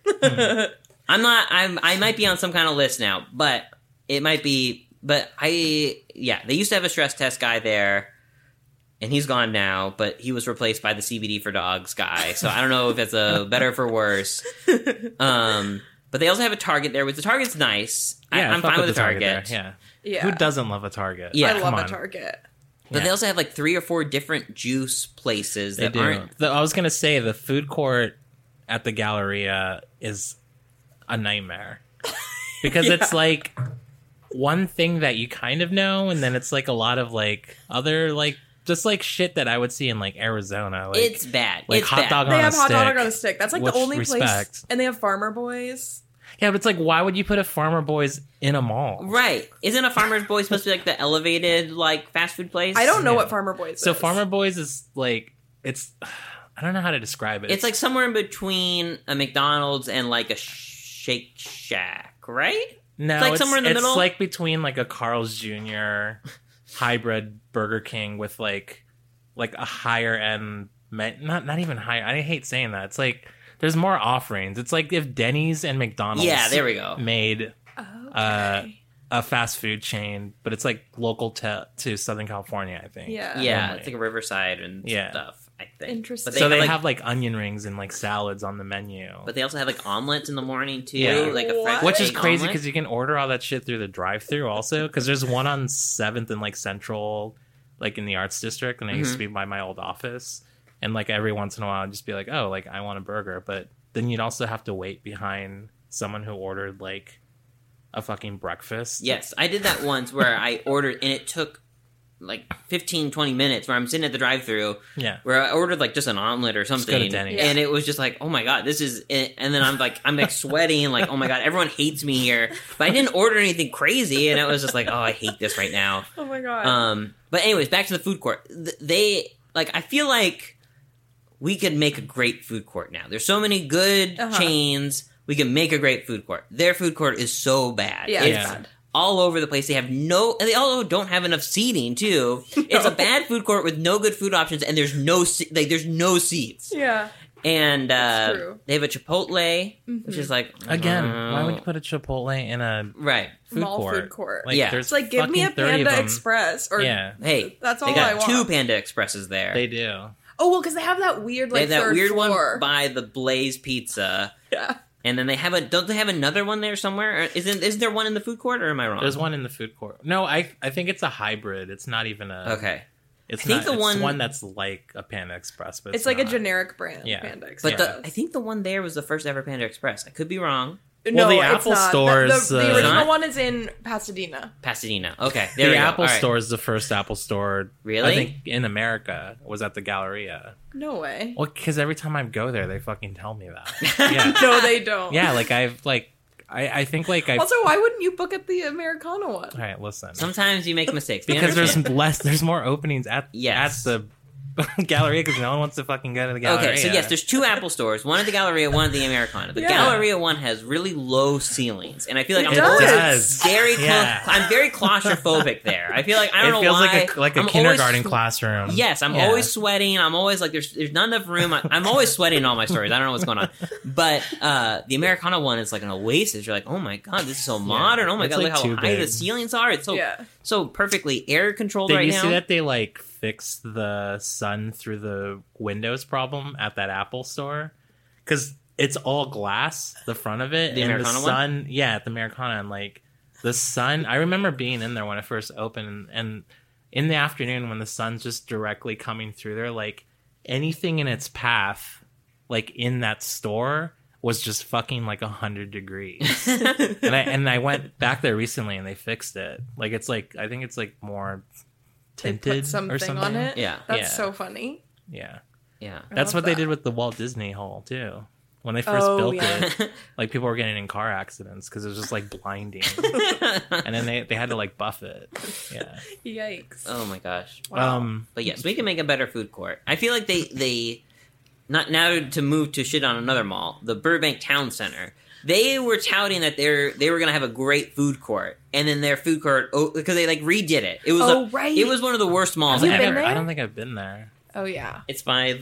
Speaker 5: I might be on some kind of list now, but it might be. But they used to have a stress test guy there, and he's gone now. But he was replaced by the CBD for dogs guy. So I don't know if it's a better for worse. But they also have a Target there, which the Target's nice.
Speaker 4: Yeah,
Speaker 5: I'm fine with the Target.
Speaker 4: Yeah. Who doesn't love a Target?
Speaker 5: Yeah,
Speaker 3: I love a Target.
Speaker 5: But they also have like 3 or 4 different juice places that aren't.
Speaker 4: I was gonna say the food court at the Galleria is a nightmare because it's like one thing that you kind of know, and then it's like a lot of like other like just like shit that I would see in like Arizona. Like,
Speaker 5: it's bad.
Speaker 4: Like
Speaker 5: it's
Speaker 4: hot
Speaker 5: bad.
Speaker 4: dog on
Speaker 3: They
Speaker 4: a
Speaker 3: have hot
Speaker 4: stick.
Speaker 3: dog on a stick. That's like the only place.
Speaker 4: Respect.
Speaker 3: And they have Farmer Boys.
Speaker 4: Yeah, but it's like, why would you put a Farmer Boys in a mall?
Speaker 5: Right. Isn't a Farmer's Boy supposed to be like the elevated like fast food place?
Speaker 3: I don't know what Farmer Boys is.
Speaker 4: So Farmer Boys is like, it's, I don't know how to describe it.
Speaker 5: It's like somewhere in between a McDonald's and like a Shake Shack, right?
Speaker 4: No,
Speaker 5: it's like somewhere in the middle.
Speaker 4: It's like between like a Carl's Jr. hybrid Burger King with like a higher end, not even higher. I hate saying that. It's like, there's more offerings. It's like if Denny's and McDonald's
Speaker 5: there we go.
Speaker 4: made a fast food chain, but it's like local to Southern California, I think.
Speaker 5: Yeah, it's like a Riverside and stuff, I think.
Speaker 3: Interesting.
Speaker 5: But
Speaker 4: they have like onion rings and like salads on the menu.
Speaker 5: But they also have like omelets in the morning too.
Speaker 4: Yeah.
Speaker 5: Like a fresh
Speaker 4: Which is
Speaker 5: egg
Speaker 4: crazy
Speaker 5: omelet.
Speaker 4: because you can order all that shit through the drive-thru also, because there's one on 7th and like Central, like in the Arts District, and I used to be by my old office. And, like, every once in a while, I'd just be like, oh, like, I want a burger. But then you'd also have to wait behind someone who ordered, like, a fucking breakfast.
Speaker 5: Yes, I did that once where I ordered, and it took like 15, 20 minutes where I'm sitting at the drive-thru
Speaker 4: Yeah.
Speaker 5: where I ordered like just an omelet or something.
Speaker 4: go to Denny's.
Speaker 5: And it was just like, oh my God, this is it. And then I'm like sweating and like, oh my God, everyone hates me here. But I didn't order anything crazy. And it was just like, oh, I hate this right now.
Speaker 3: Oh my god.
Speaker 5: But anyways, back to the food court. They, like, I feel like we could make a great food court now. There's so many good chains. We can make a great food court. Their food court is so bad.
Speaker 3: Yeah,
Speaker 5: It's
Speaker 3: it's bad.
Speaker 5: all over the place. They also don't have enough seating too. It's a bad food court with no good food options, and there's no seats.
Speaker 3: Yeah.
Speaker 5: And
Speaker 3: That's true.
Speaker 5: they have a Chipotle, which is like
Speaker 4: Again, why would you put a Chipotle in a
Speaker 5: right?
Speaker 4: food
Speaker 3: Mall
Speaker 4: court?
Speaker 3: food court.
Speaker 4: Like,
Speaker 5: Yeah.
Speaker 4: there's
Speaker 3: It's like, give me a
Speaker 4: fucking 30 of
Speaker 3: Panda
Speaker 4: them.
Speaker 3: Express. Or
Speaker 4: Yeah,
Speaker 5: Hey,
Speaker 3: That's all
Speaker 5: they got
Speaker 3: I want.
Speaker 5: 2 Panda Expresses there.
Speaker 4: they do.
Speaker 3: Oh, well, because they have that weird,
Speaker 5: They
Speaker 3: like,
Speaker 5: have that
Speaker 3: third
Speaker 5: weird
Speaker 3: floor.
Speaker 5: one by the Blaze Pizza.
Speaker 3: Yeah.
Speaker 5: And then they have don't they have another one there somewhere? Or isn't there one in the food court, or am I wrong?
Speaker 4: There's one in the food court. No, I think it's a hybrid. It's not even a.
Speaker 5: Okay.
Speaker 4: It's
Speaker 5: I think
Speaker 4: not,
Speaker 5: the
Speaker 4: it's
Speaker 5: one-
Speaker 4: that's like a Panda Express, but
Speaker 3: It's like a
Speaker 4: not.
Speaker 3: generic brand.
Speaker 4: Yeah.
Speaker 3: Panda
Speaker 5: But
Speaker 3: Express.
Speaker 5: I think the one there was the first ever Panda Express. I could be wrong.
Speaker 3: No,
Speaker 4: the
Speaker 3: it's
Speaker 4: Apple
Speaker 3: not.
Speaker 4: stores,
Speaker 3: The original
Speaker 5: Not?
Speaker 3: one is in Pasadena.
Speaker 5: Pasadena. Okay, there
Speaker 4: The
Speaker 5: we go.
Speaker 4: Apple
Speaker 5: All right.
Speaker 4: Store is the first Apple Store.
Speaker 5: Really?
Speaker 4: I think in America was at the Galleria.
Speaker 3: No way.
Speaker 4: Well, because every time I go there, they fucking tell me that. Yeah,
Speaker 3: No, they don't.
Speaker 4: yeah. Like I think like I.
Speaker 3: Also, why wouldn't you book at the Americana one?
Speaker 4: All right, listen.
Speaker 5: Sometimes you make mistakes. We
Speaker 4: Because
Speaker 5: understand.
Speaker 4: there's more openings at
Speaker 5: Yes.
Speaker 4: the Galleria because no one wants to fucking go to the Galleria.
Speaker 5: Okay, so yes, there's 2 Apple stores. One at the Galleria, one at the Americana. The
Speaker 3: Yeah.
Speaker 5: Galleria one has really low ceilings, and I feel like
Speaker 3: It
Speaker 5: I'm always
Speaker 3: does.
Speaker 5: very
Speaker 4: Yeah.
Speaker 5: I'm very claustrophobic there. I feel like I don't
Speaker 4: it
Speaker 5: know
Speaker 4: feels
Speaker 5: why.
Speaker 4: like a
Speaker 5: I'm
Speaker 4: kindergarten
Speaker 5: always,
Speaker 4: classroom.
Speaker 5: Yes, I'm
Speaker 4: Yeah.
Speaker 5: always sweating. I'm always like there's not enough room. I'm always sweating in all my stories. I don't know what's going on. But the Americana one is like an oasis. You're like, oh my god, this is so modern. Oh my
Speaker 4: It's
Speaker 5: god,
Speaker 4: like
Speaker 5: look
Speaker 4: too
Speaker 5: how high the
Speaker 4: big.
Speaker 5: ceilings are. It's
Speaker 3: Yeah.
Speaker 5: so perfectly air controlled
Speaker 4: Did
Speaker 5: right
Speaker 4: you
Speaker 5: now.
Speaker 4: see that they like fixed the sun through the windows problem at that Apple store? Because it's all glass, the front of it,
Speaker 5: The
Speaker 4: and
Speaker 5: Americana
Speaker 4: the
Speaker 5: one?
Speaker 4: sun. Yeah, at the Americana, and like the sun. I remember being in there when it first opened, and in the afternoon when the sun's just directly coming through there, like anything in its path, like in that store, was just fucking like 100 degrees. and I went back there recently and they fixed it. Like it's like I think it's like more
Speaker 3: They
Speaker 4: tinted
Speaker 3: put something
Speaker 4: or something
Speaker 3: on it.
Speaker 5: Yeah.
Speaker 3: That's
Speaker 4: Yeah.
Speaker 3: so funny.
Speaker 4: Yeah.
Speaker 5: Yeah.
Speaker 4: That's
Speaker 3: love
Speaker 4: what they
Speaker 3: that.
Speaker 4: did with the Walt Disney Hall too. When they first
Speaker 3: Oh,
Speaker 4: built
Speaker 3: yeah.
Speaker 4: it, like people were getting in car accidents because it was just like blinding, and then they had to like buff it. Yeah.
Speaker 3: Yikes.
Speaker 5: Oh my gosh.
Speaker 3: Wow.
Speaker 5: But yes, we can make a better food court. I feel like they not now to move to shit on another mall, the Burbank Town Center. They were touting that they were gonna have a great food court, and then their food court because they like redid it. It was
Speaker 3: right.
Speaker 5: It was one of the worst malls.
Speaker 3: Have you
Speaker 5: I've
Speaker 3: been
Speaker 5: ever-
Speaker 3: there?
Speaker 4: I don't think I've been there.
Speaker 3: Oh yeah.
Speaker 5: It's by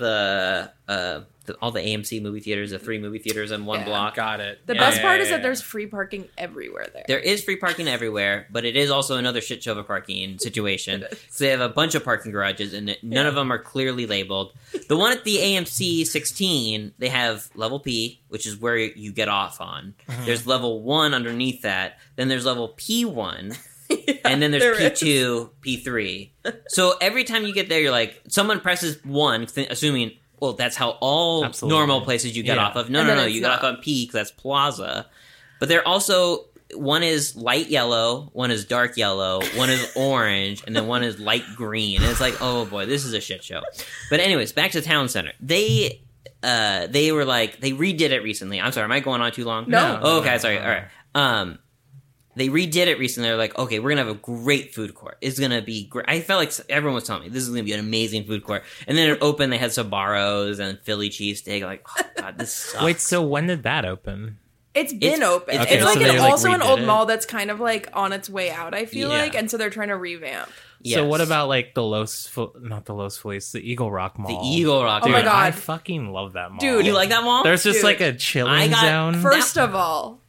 Speaker 5: all the AMC movie theaters, the 3 movie theaters in one
Speaker 3: Yeah.
Speaker 5: block.
Speaker 4: Got it.
Speaker 3: The
Speaker 4: Yeah,
Speaker 3: best
Speaker 4: yeah,
Speaker 3: part
Speaker 4: yeah,
Speaker 3: is that
Speaker 4: yeah.
Speaker 3: there's free parking everywhere there.
Speaker 5: There is free parking everywhere, but it is also another shit show of a parking situation.
Speaker 3: It is.
Speaker 5: So they have a bunch of parking garages, and none of them are clearly labeled. The one at the AMC 16, they have level P, which is where you get off on. There's level 1 underneath that. Then there's level P1. And then there's
Speaker 3: there is.
Speaker 5: P2, P3. So every time you get there, you're like, someone presses 1, assuming, well, that's how all
Speaker 4: Absolutely.
Speaker 5: normal places you get
Speaker 4: Yeah.
Speaker 5: off of. No,
Speaker 3: And
Speaker 5: no,
Speaker 3: then
Speaker 5: no.
Speaker 3: it's
Speaker 5: You get off
Speaker 3: not.
Speaker 5: on P because that's Plaza. But they're also, one is light yellow, one is dark yellow, one is orange, and then one is light green. And it's like, oh boy, this is a shit show. But anyways, back to Town Center. They were like, they redid it recently. I'm sorry, am I going on too long?
Speaker 3: No.
Speaker 5: Oh, okay, sorry. All right. They redid it recently. They're like, okay, we're gonna have a great food court. It's gonna be great. I felt like everyone was telling me this is gonna be an amazing food court. And then it opened. They had Sbarros and Philly cheesesteak. Like, oh god, this sucks.
Speaker 4: Wait, so when did that open?
Speaker 3: It's been open.
Speaker 5: it's
Speaker 3: It's,
Speaker 5: been
Speaker 3: like
Speaker 5: open.
Speaker 3: an,
Speaker 4: So they, like,
Speaker 3: also an
Speaker 4: redid
Speaker 3: old
Speaker 4: it?
Speaker 3: mall that's kind of like on its way out, I feel
Speaker 5: Yeah.
Speaker 3: like, and so they're trying to revamp.
Speaker 5: Yes.
Speaker 4: So what about like the not the Los Feliz, the Eagle Rock
Speaker 5: the
Speaker 4: Mall?
Speaker 5: Eagle Rock?
Speaker 3: Oh
Speaker 4: Dude,
Speaker 3: my God.
Speaker 4: I fucking love that mall.
Speaker 3: Dude,
Speaker 5: You like that mall?
Speaker 4: There's just
Speaker 3: Dude.
Speaker 4: like a chilling
Speaker 5: I got
Speaker 4: zone.
Speaker 3: First of all,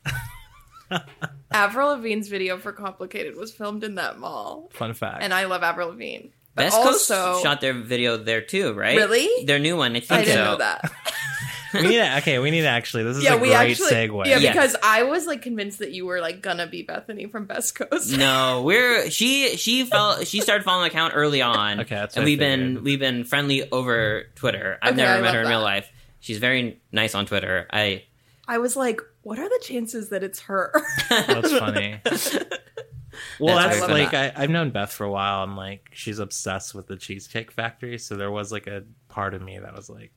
Speaker 3: Avril Lavigne's video for Complicated was filmed in that mall.
Speaker 4: Fun fact.
Speaker 3: And I love Avril Lavigne. But
Speaker 5: Best Coast
Speaker 3: also,
Speaker 5: shot their video there too, right?
Speaker 3: Really?
Speaker 5: Their new one. I think
Speaker 3: I didn't
Speaker 5: so.
Speaker 3: know that.
Speaker 4: we need to actually. This is
Speaker 3: Yeah,
Speaker 4: a
Speaker 3: we
Speaker 4: great
Speaker 3: actually.
Speaker 4: segue.
Speaker 3: Yeah,
Speaker 5: Yes.
Speaker 3: because I was like convinced that you were like gonna be Bethany from Best Coast.
Speaker 5: No, she started following the account early on.
Speaker 4: Okay, that's
Speaker 5: and
Speaker 4: what I figured.
Speaker 5: we've been friendly over Twitter. I've
Speaker 3: Okay,
Speaker 5: never
Speaker 3: I
Speaker 5: met her
Speaker 3: love
Speaker 5: in real
Speaker 3: that.
Speaker 5: life. She's very nice on Twitter. I
Speaker 3: I was like, what are the chances that it's her?
Speaker 4: That's funny. Well,
Speaker 5: That's
Speaker 4: that's
Speaker 5: very
Speaker 4: like I've known Beth for a while, and like she's obsessed with the Cheesecake Factory. So there was like a part of me that was like,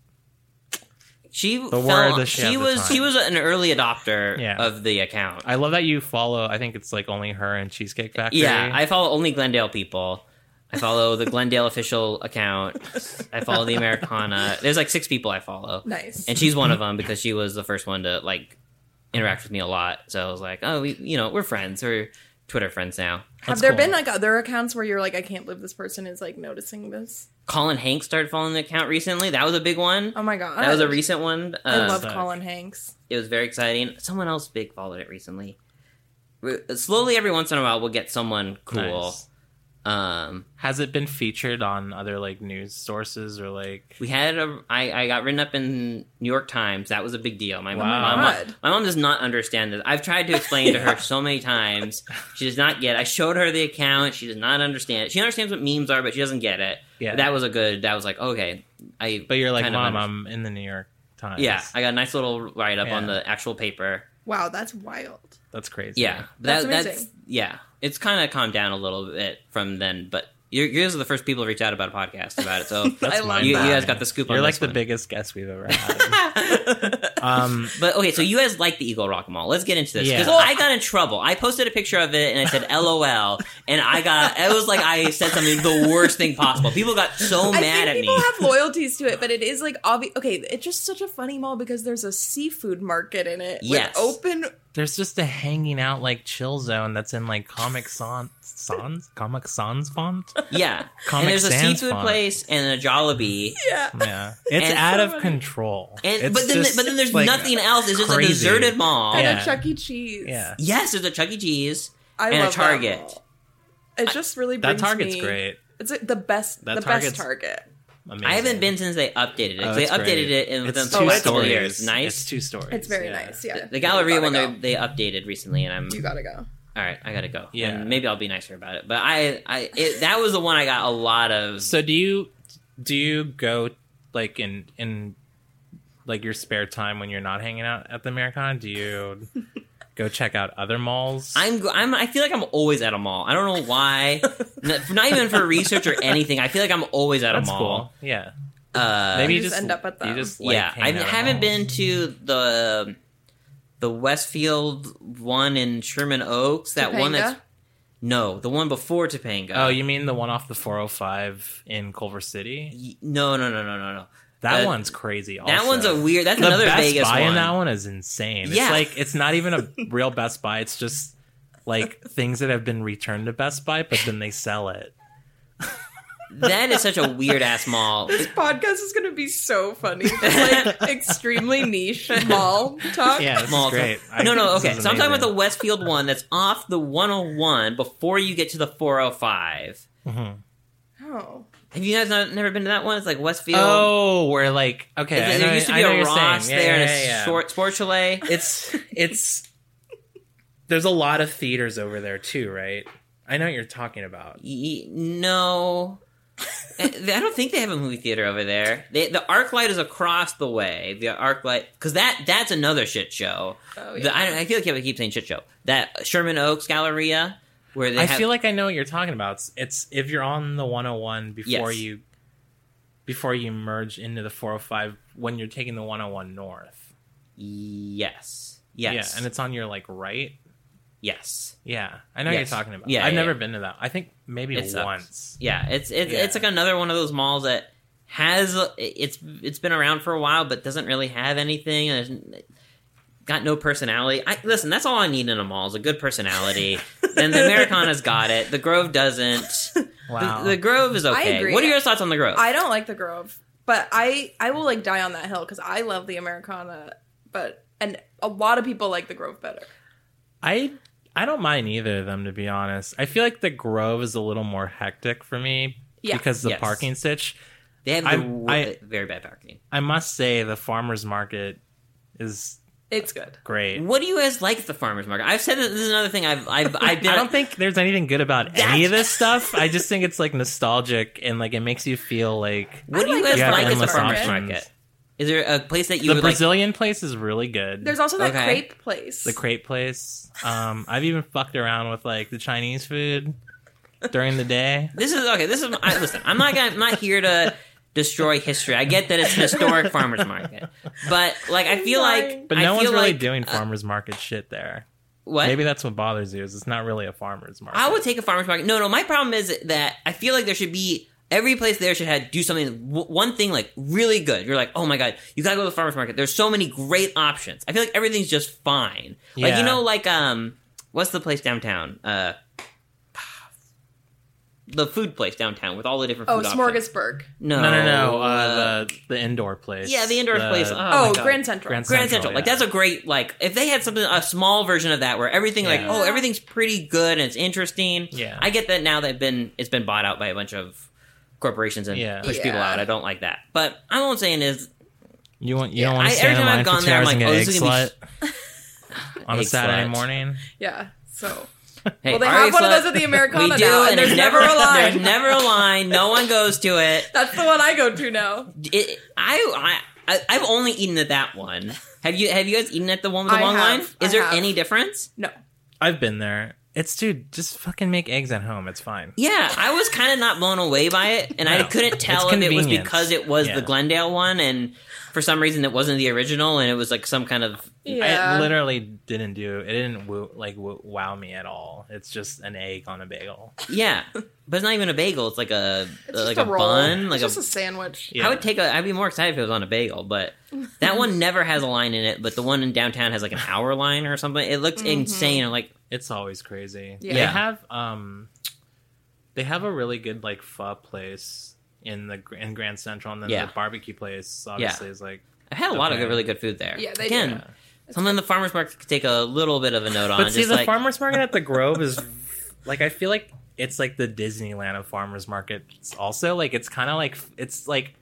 Speaker 5: She
Speaker 4: word
Speaker 5: fell,
Speaker 4: that she had
Speaker 5: she
Speaker 4: at the
Speaker 5: was
Speaker 4: time.
Speaker 5: she was an early adopter
Speaker 4: Yeah.
Speaker 5: of the account.
Speaker 4: I love that you follow. I think it's like only her and Cheesecake Factory.
Speaker 5: Yeah, I follow only Glendale people. I follow the Glendale official account. I follow the Americana. There's like 6 people I follow.
Speaker 3: Nice.
Speaker 5: And she's one of them because she was the first one to like interact with me a lot. So I was like, oh, we're friends. We're Twitter friends now.
Speaker 3: Have there been like other accounts where you're like, I can't believe this person is like noticing this?
Speaker 5: Colin Hanks started following the account recently. That was a big one.
Speaker 3: Oh my god,
Speaker 5: That was a recent one.
Speaker 3: I love
Speaker 4: Sick.
Speaker 3: Colin Hanks.
Speaker 5: It was very exciting. Someone else big followed it recently. Slowly, every once in a while, we'll get someone cool.
Speaker 4: Nice. Has it been featured on other like news sources or like?
Speaker 5: We had I got written up in New York Times. That was a big deal. My
Speaker 4: Wow.
Speaker 5: my mom does not understand this. I've tried to explain to her so many times. She does not get it. I showed her the account. She does not understand it. She understands what memes are, but she doesn't get it.
Speaker 4: Yeah.
Speaker 5: That was like, okay.
Speaker 4: But you're like,
Speaker 5: kind of
Speaker 4: Mom,
Speaker 5: understand.
Speaker 4: I'm in the New York Times.
Speaker 5: Yeah, I got a nice little write up on
Speaker 4: Yeah.
Speaker 5: the actual paper.
Speaker 3: Wow, that's wild.
Speaker 4: That's crazy.
Speaker 5: Yeah,
Speaker 3: That's amazing.
Speaker 5: yeah. It's kind of calmed down a little bit from then, but you guys are the first people to reach out about a podcast about it. So
Speaker 4: That's
Speaker 3: I love
Speaker 4: mind
Speaker 5: you
Speaker 3: that.
Speaker 5: guys got the scoop.
Speaker 4: You're
Speaker 5: on
Speaker 4: like
Speaker 5: this
Speaker 4: the
Speaker 5: one.
Speaker 4: biggest guest we've ever had.
Speaker 5: But okay, so you guys like the Eagle Rock Mall. Let's get into this
Speaker 4: Yeah.
Speaker 5: because I got in trouble. I posted a picture of it and I said LOL, and it was like I said something the worst thing possible. People got so
Speaker 3: I
Speaker 5: mad at
Speaker 3: think
Speaker 5: me.
Speaker 3: people have loyalties to it, but it is like obvious. Okay, it's just such a funny mall because there's a seafood market in it.
Speaker 5: Yes.
Speaker 3: With open.
Speaker 4: There's just a hanging out like chill zone that's in like Comic Sans font.
Speaker 5: Yeah,
Speaker 4: Comic
Speaker 5: and there's a
Speaker 4: Sans
Speaker 5: seafood
Speaker 4: font.
Speaker 5: place and a Jollibee.
Speaker 3: Yeah.
Speaker 4: Yeah, it's
Speaker 5: And
Speaker 4: out
Speaker 3: so
Speaker 4: of
Speaker 3: many-
Speaker 4: control.
Speaker 5: And
Speaker 4: It's just,
Speaker 5: but then there's
Speaker 4: like,
Speaker 5: nothing else. It's just
Speaker 4: crazy.
Speaker 5: a deserted mall.
Speaker 3: And
Speaker 4: Yeah.
Speaker 3: a Chuck E. Cheese.
Speaker 4: Yeah,
Speaker 5: Yes, there's a Chuck E. Cheese
Speaker 3: I
Speaker 5: and
Speaker 3: love
Speaker 5: a Target.
Speaker 3: That mall. It just really
Speaker 4: that
Speaker 3: brings
Speaker 4: Target's
Speaker 3: me-
Speaker 4: great.
Speaker 3: It's like the best.
Speaker 4: That
Speaker 3: The best
Speaker 4: Target's-
Speaker 3: Target.
Speaker 4: Amazing.
Speaker 5: I haven't been since they updated it.
Speaker 4: Oh,
Speaker 5: They
Speaker 4: that's
Speaker 5: updated
Speaker 4: great.
Speaker 5: it in within
Speaker 4: It's
Speaker 5: the
Speaker 4: two
Speaker 5: last couple of
Speaker 4: stories.
Speaker 5: years. Nice.
Speaker 4: It's 2 stories.
Speaker 3: It's very
Speaker 4: yeah.
Speaker 3: nice. Yeah.
Speaker 5: The Galleria
Speaker 3: You
Speaker 5: one
Speaker 3: gotta go.
Speaker 5: they updated recently, and I'm
Speaker 3: You gotta go.
Speaker 5: all right. I gotta go.
Speaker 4: Yeah.
Speaker 5: And maybe I'll be nicer about it. But that was the one I got a lot of.
Speaker 4: So do you go like in like your spare time when you're not hanging out at the Americana? Do you go check out other malls?
Speaker 5: I feel like I'm always at a mall. I don't know why. Not even for research or anything. I feel like I'm always at
Speaker 4: That's
Speaker 5: a mall.
Speaker 4: cool. Yeah.
Speaker 5: Maybe
Speaker 4: Maybe you
Speaker 3: just end up at them.
Speaker 4: You just like
Speaker 5: yeah. I
Speaker 4: hanging out at
Speaker 5: haven't
Speaker 4: malls.
Speaker 5: been to the Westfield one in Sherman Oaks. That one that's
Speaker 3: Topanga?
Speaker 5: no, the one before Topanga.
Speaker 4: Oh, you mean the one off the 405 in Culver City?
Speaker 5: No.
Speaker 4: That
Speaker 5: Uh,
Speaker 4: one's crazy. Also.
Speaker 5: That one's a weird. That's
Speaker 4: the
Speaker 5: another
Speaker 4: Best
Speaker 5: Vegas
Speaker 4: Buy
Speaker 5: one.
Speaker 4: in that one is insane.
Speaker 5: Yeah.
Speaker 4: It's like it's not even a real Best Buy. It's just like things that have been returned to Best Buy, but then they sell it.
Speaker 5: That is such a weird ass mall.
Speaker 3: This podcast is gonna be so funny. It's like extremely niche mall talk.
Speaker 4: Yeah, this
Speaker 5: Mall
Speaker 4: is great. I
Speaker 5: No,
Speaker 4: think this
Speaker 5: okay.
Speaker 4: is
Speaker 5: So I'm talking about the
Speaker 4: amazing.
Speaker 5: Westfield one that's off the 101 before you get to the 405.
Speaker 3: Oh.
Speaker 5: Have you guys never been to that one? It's like Westfield.
Speaker 4: Oh, where like okay, I know,
Speaker 5: there used to
Speaker 4: I
Speaker 5: be
Speaker 4: know
Speaker 5: a
Speaker 4: what you're
Speaker 5: Ross
Speaker 4: saying.
Speaker 5: there
Speaker 4: Yeah,
Speaker 5: and a
Speaker 4: yeah, yeah.
Speaker 5: short sports chalet.
Speaker 4: It's there's a lot of theaters over there too, right? I know what you're talking about.
Speaker 5: No. I don't think they have a movie theater over there. The ArcLight is across the way. The ArcLight, because that's another shit show.
Speaker 3: Oh, yeah.
Speaker 5: I feel like I keep saying shit show. That Sherman Oaks Galleria, where they
Speaker 4: I
Speaker 5: have,
Speaker 4: feel like I know what you're talking about. It's if you're on the 101
Speaker 5: Yes.
Speaker 4: before you merge into the 405 when you're taking the 101 north.
Speaker 5: yes,
Speaker 4: Yeah, and it's on your like right.
Speaker 5: yes.
Speaker 4: Yeah, I know what
Speaker 5: Yes.
Speaker 4: you're talking about.
Speaker 5: Yeah,
Speaker 4: I've
Speaker 5: yeah,
Speaker 4: never
Speaker 5: yeah.
Speaker 4: been to that. I think maybe
Speaker 5: It sucks.
Speaker 4: once.
Speaker 5: Yeah, it's
Speaker 4: Yeah.
Speaker 5: like another one of those malls that has it's been around for a while, but doesn't really have anything. And it's got no personality. Listen, that's all I need in a mall is a good personality. And the Americana's got it. The Grove doesn't.
Speaker 4: Wow.
Speaker 5: The Grove is okay.
Speaker 3: agree.
Speaker 5: What are your thoughts on the Grove?
Speaker 3: I don't like the Grove, but I will like die on that hill because I love the Americana, and a lot of people like the Grove better.
Speaker 4: I don't mind either of them, to be honest. I feel like the Grove is a little more hectic for me
Speaker 3: Yeah.
Speaker 4: because the
Speaker 5: Yes.
Speaker 4: parking stitch.
Speaker 5: They have
Speaker 4: I-
Speaker 5: very bad parking.
Speaker 4: I must say the farmers market is
Speaker 3: It's good.
Speaker 4: great.
Speaker 5: What do you guys like at the farmers market? I've said that this is another thing I've been.
Speaker 4: I don't think there's anything good about any of this stuff. I just think it's like nostalgic and like it makes you feel like
Speaker 5: What do you
Speaker 3: I
Speaker 5: guys
Speaker 3: like
Speaker 5: like at the
Speaker 4: endless
Speaker 5: farmers
Speaker 4: options.
Speaker 5: market? Is there a place that you
Speaker 4: The
Speaker 5: would
Speaker 4: Brazilian place is really good.
Speaker 3: There's also that
Speaker 5: Okay.
Speaker 3: crepe place.
Speaker 4: The crepe place. I've even fucked around with like the Chinese food during the day.
Speaker 5: This is okay. Listen. I'm not here to destroy history. I get that it's an historic farmers market, but like I feel like,
Speaker 4: But
Speaker 5: I
Speaker 4: no one's
Speaker 5: feel
Speaker 4: really
Speaker 5: like,
Speaker 4: doing farmers market shit there.
Speaker 5: what.
Speaker 4: Maybe that's what bothers you. Is it's not really a farmers market.
Speaker 5: I would take a farmer's market. No. My problem is that I feel like there should be every place there should do something. One thing like really good. You're like, oh my god, you gotta go to the farmer's market. There's so many great options. I feel like everything's just fine. Like
Speaker 4: Yeah.
Speaker 5: like what's the place downtown? The food place downtown with all the different food options.
Speaker 3: Smorgasburg.
Speaker 5: No,
Speaker 4: the indoor place.
Speaker 5: Yeah, the indoor place.
Speaker 3: Oh,
Speaker 5: my God.
Speaker 3: Grand Central.
Speaker 4: Grand
Speaker 5: Grand Central. Like
Speaker 4: yeah.
Speaker 5: that's a great like if they had a small version of that where everything like
Speaker 4: Yeah.
Speaker 5: everything's pretty good and it's interesting.
Speaker 4: Yeah.
Speaker 5: I get that now that it's been bought out by a bunch of corporations and
Speaker 4: Yeah.
Speaker 5: push people
Speaker 3: Yeah.
Speaker 5: out. I don't like that. But all I'm saying is
Speaker 4: You don't want to
Speaker 5: every
Speaker 4: stand in
Speaker 5: time
Speaker 4: line
Speaker 5: I've
Speaker 4: for
Speaker 5: gone
Speaker 4: 2
Speaker 5: there, I'm
Speaker 4: hours and
Speaker 5: like,
Speaker 4: get
Speaker 5: oh,
Speaker 4: egg
Speaker 5: this is gonna
Speaker 4: slut on a
Speaker 5: Egg
Speaker 4: Saturday
Speaker 5: slut.
Speaker 4: morning.
Speaker 3: Yeah. So
Speaker 5: hey,
Speaker 3: well, they
Speaker 5: Ari
Speaker 3: have one of
Speaker 5: Slut,
Speaker 3: those at the Americana
Speaker 5: we do,
Speaker 3: now, and there's
Speaker 5: it's
Speaker 3: never a line.
Speaker 5: There's never a line. No one goes to it.
Speaker 3: That's the one I go to now.
Speaker 5: I've only eaten at that one. Have you guys eaten at the one with the
Speaker 3: I
Speaker 5: long
Speaker 3: have.
Speaker 5: line?
Speaker 3: I
Speaker 5: Is there
Speaker 3: have.
Speaker 5: any difference?
Speaker 3: No.
Speaker 4: I've been there. Dude, just fucking make eggs at home. It's fine.
Speaker 5: Yeah, I was kind of not blown away by it, and I
Speaker 4: No,
Speaker 5: couldn't tell
Speaker 4: it's
Speaker 5: if it was
Speaker 4: convenience.
Speaker 5: because it was
Speaker 4: Yeah.
Speaker 5: the Glendale one, and for some reason it wasn't the original, and it was like some kind of
Speaker 3: Yeah.
Speaker 4: I literally didn't wow me at all. It's just an egg on a bagel.
Speaker 5: yeah, but it's not even a bagel. It's like a
Speaker 3: It's
Speaker 5: like
Speaker 3: just
Speaker 5: a
Speaker 3: roll.
Speaker 5: bun, like
Speaker 3: it's just a sandwich.
Speaker 4: Yeah.
Speaker 5: I'd be more excited if it was on a bagel, but that one never has a line in it. But the one in downtown has like an hour line or something. It looks insane. I'm like,
Speaker 4: It's always crazy.
Speaker 3: Yeah.
Speaker 4: They have a really good like pho place in Grand Central, and then
Speaker 5: Yeah.
Speaker 4: the barbecue place obviously is like
Speaker 5: I've had a lot of
Speaker 4: Okay.
Speaker 5: really good food there.
Speaker 3: Yeah, they
Speaker 5: Again,
Speaker 3: do.
Speaker 5: something the farmers market could take a little bit of a note on.
Speaker 4: But see,
Speaker 5: just
Speaker 4: the
Speaker 5: like,
Speaker 4: farmers market at the Grove is like I feel like it's like the Disneyland of farmers markets. Also, like it's kind of like it's like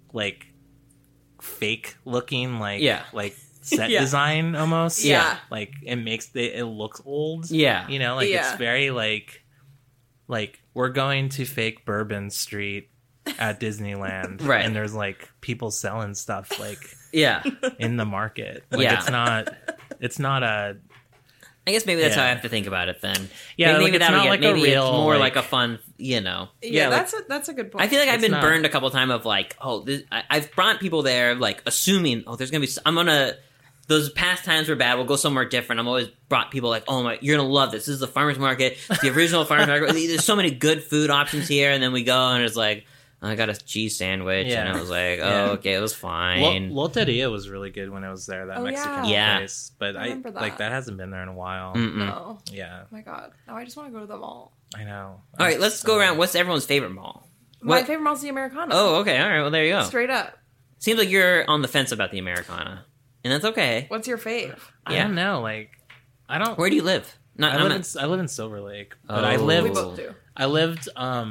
Speaker 4: fake looking, like
Speaker 5: Yeah.
Speaker 4: like set
Speaker 3: Yeah.
Speaker 4: design almost.
Speaker 3: Yeah.
Speaker 4: like it makes it looks old.
Speaker 5: Yeah.
Speaker 4: you know, like
Speaker 3: Yeah.
Speaker 4: it's very like we're going to fake Bourbon Street at Disneyland,
Speaker 5: Right.
Speaker 4: And there's like people selling stuff like
Speaker 5: yeah.
Speaker 4: in the market. Like,
Speaker 5: Yeah.
Speaker 4: it's not a.
Speaker 5: I guess maybe that's how I
Speaker 4: Yeah.
Speaker 5: have to think about it then.
Speaker 4: Yeah,
Speaker 5: maybe
Speaker 4: like, it's
Speaker 5: that'll
Speaker 4: not
Speaker 5: get,
Speaker 4: like a
Speaker 5: maybe
Speaker 4: real,
Speaker 5: it's more
Speaker 4: like-
Speaker 5: like a fun,
Speaker 3: Yeah,
Speaker 4: Yeah, like-
Speaker 3: that's a good point.
Speaker 5: I feel like I've
Speaker 4: It's
Speaker 5: been
Speaker 4: not.
Speaker 5: burned a couple times of like, I've brought people there like assuming, there's gonna be, I'm gonna, those past times were bad. We'll go somewhere different. I'm always brought people like, oh my, you're gonna love this. This is the farmers market, it's the original farmers market. There's so many good food options here, and then we go and it's like, I got a cheese sandwich,
Speaker 4: Yeah.
Speaker 5: and I was like,
Speaker 4: Yeah.
Speaker 5: okay, it was fine.
Speaker 4: Loteria was really good when it was there. That
Speaker 3: Oh,
Speaker 4: Mexican
Speaker 5: yeah.
Speaker 4: place, but
Speaker 3: I
Speaker 4: I
Speaker 3: remember that.
Speaker 4: like that hasn't been there in a while.
Speaker 5: Mm-mm.
Speaker 3: No.
Speaker 4: Yeah,
Speaker 3: Oh my god. Now I just want to go to the mall.
Speaker 4: I know.
Speaker 5: All right, let's go around. What's everyone's favorite mall?
Speaker 3: My
Speaker 5: What?
Speaker 3: favorite mall's the Americana.
Speaker 5: Oh, okay, all right. Well, there you go.
Speaker 3: Straight up.
Speaker 5: Seems like you're on the fence about the Americana, and that's okay.
Speaker 3: What's your fave?
Speaker 4: I
Speaker 5: Yeah.
Speaker 4: don't know. Like, I don't.
Speaker 5: Where do you live? Not,
Speaker 4: I
Speaker 5: I'm
Speaker 4: live
Speaker 5: not-
Speaker 4: in Silver Lake, but
Speaker 5: Oh.
Speaker 4: I
Speaker 3: We
Speaker 4: lived.
Speaker 3: both do.
Speaker 4: I lived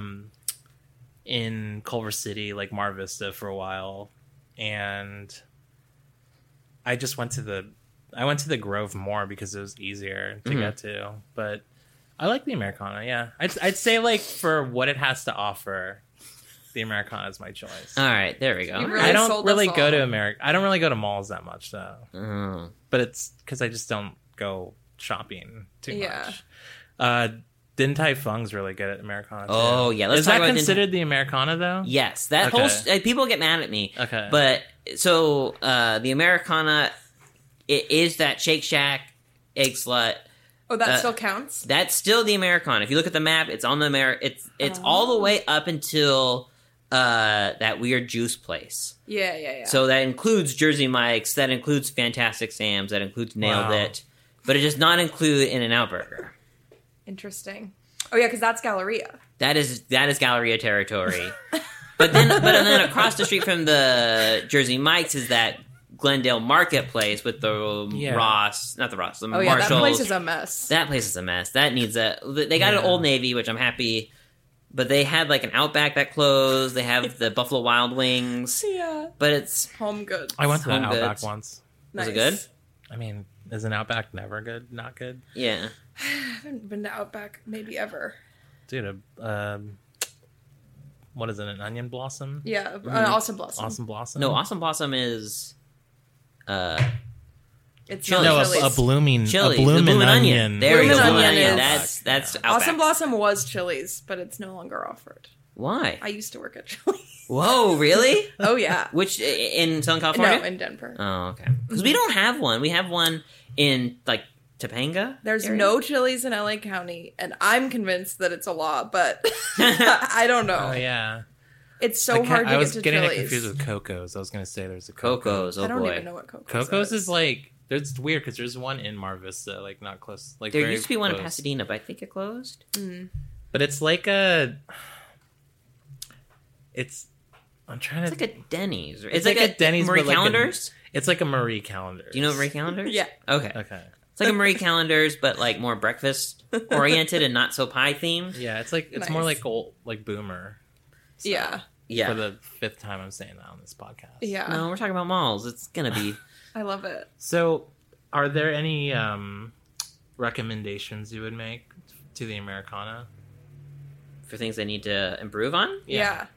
Speaker 4: in Culver City, like Mar Vista, for a while, and I just went to the Grove more because it was easier to get to. But I like the Americana. Yeah, I'd say like for what it has to offer, the Americana is my choice.
Speaker 5: All right, there we go.
Speaker 3: You really
Speaker 4: I don't
Speaker 3: sold
Speaker 4: really
Speaker 3: us
Speaker 4: go
Speaker 3: all.
Speaker 4: to I don't really go to malls that much though.
Speaker 5: Oh.
Speaker 4: But it's because I just don't go shopping too
Speaker 3: Yeah.
Speaker 4: much. Din Tai Fung's really good at Americana. Too.
Speaker 5: Oh, yeah, let's
Speaker 4: is
Speaker 5: talk
Speaker 4: that
Speaker 5: about Din Tai-
Speaker 4: considered the Americana though?
Speaker 5: Yes, that
Speaker 4: Okay.
Speaker 5: whole people get mad at me.
Speaker 4: Okay.
Speaker 5: But so the Americana, it is that Shake Shack egg slut.
Speaker 3: Oh, that still counts?
Speaker 5: That's still the Americana. If you look at the map, it's on the It's all the way up until that weird juice place.
Speaker 3: Yeah.
Speaker 5: So that includes Jersey Mike's. That includes Fantastic Sam's. That includes Nailed
Speaker 4: Wow.
Speaker 5: It. But it does not include In-N-Out Burger.
Speaker 3: Interesting. Oh, yeah, because that's Galleria.
Speaker 5: That is Galleria territory. but then across the street from the Jersey Mike's is that Glendale Marketplace with the
Speaker 4: Yeah.
Speaker 5: Ross, not the Ross, the
Speaker 3: Oh, yeah,
Speaker 5: Marshalls.
Speaker 3: that place is a mess.
Speaker 5: That place is a mess. That needs a. They got an
Speaker 4: Yeah.
Speaker 5: Old Navy, which I'm happy. But they had like an Outback that closed. They have the Buffalo Wild Wings.
Speaker 3: Yeah.
Speaker 5: But it's
Speaker 3: Home goods.
Speaker 4: I went to that
Speaker 5: Home
Speaker 4: Outback
Speaker 5: Goods.
Speaker 4: once.
Speaker 5: Was it good?
Speaker 4: I mean, is an Outback never good? Not good,
Speaker 5: Yeah.
Speaker 3: I haven't been to Outback maybe ever.
Speaker 4: dude. what is it? An onion blossom?
Speaker 3: Yeah, Awesome Blossom.
Speaker 4: Awesome blossom.
Speaker 5: No, Awesome Blossom is
Speaker 3: It's
Speaker 5: Chili's.
Speaker 3: not
Speaker 4: No,
Speaker 3: Chili's.
Speaker 4: a blooming
Speaker 5: Chili's.
Speaker 4: blooming onion.
Speaker 5: There we go.
Speaker 3: Bloomin'
Speaker 5: Bloomin'
Speaker 3: Onion
Speaker 5: Onion.
Speaker 3: is-
Speaker 5: That's
Speaker 3: Awesome
Speaker 5: Outback.
Speaker 3: Blossom was Chili's, but it's no longer offered.
Speaker 5: Why?
Speaker 3: I used to work at Chili's.
Speaker 5: Whoa, really?
Speaker 3: Oh yeah.
Speaker 5: Which in Southern California?
Speaker 3: No, in Denver.
Speaker 5: Oh, okay. Because we don't have one. We have one in like Topanga.
Speaker 3: There's
Speaker 5: area?
Speaker 3: no Chili's in LA County, and I'm convinced that it's a law, but I don't know.
Speaker 4: Oh yeah.
Speaker 3: It's so hard to
Speaker 4: I was
Speaker 3: get to
Speaker 4: getting it
Speaker 3: Chili's.
Speaker 4: confused with Coco's. I was gonna say there's a
Speaker 5: Coco's. Oh
Speaker 3: I don't
Speaker 5: boy.
Speaker 3: even know what Coco's
Speaker 4: Coco's is like it's weird because there's one in Mar Vista, like not close. Like
Speaker 5: There
Speaker 4: very
Speaker 5: used to be one in
Speaker 4: close.
Speaker 5: Pasadena, but I think it closed.
Speaker 4: But it's like a. It's. I'm trying to.
Speaker 5: It's like a Denny's.
Speaker 4: It's like a Denny's,
Speaker 5: Marie
Speaker 4: but like a-
Speaker 5: Callender's.
Speaker 4: It's like a Marie Calendar.
Speaker 5: Do you know Marie Callender's?
Speaker 3: Yeah.
Speaker 5: Okay.
Speaker 4: Okay.
Speaker 5: It's like a Marie Callender's, but like more breakfast oriented and not so pie themed.
Speaker 4: Yeah, it's like it's more
Speaker 3: Nice.
Speaker 4: like old, like boomer.
Speaker 3: Yeah.
Speaker 5: Yeah.
Speaker 4: For the 5th time I'm saying that on this podcast.
Speaker 3: Yeah.
Speaker 5: No, we're talking about malls. It's gonna be.
Speaker 3: I love it.
Speaker 4: So, are there any recommendations you would make to the Americana?
Speaker 5: For things they need to improve on.
Speaker 3: Yeah.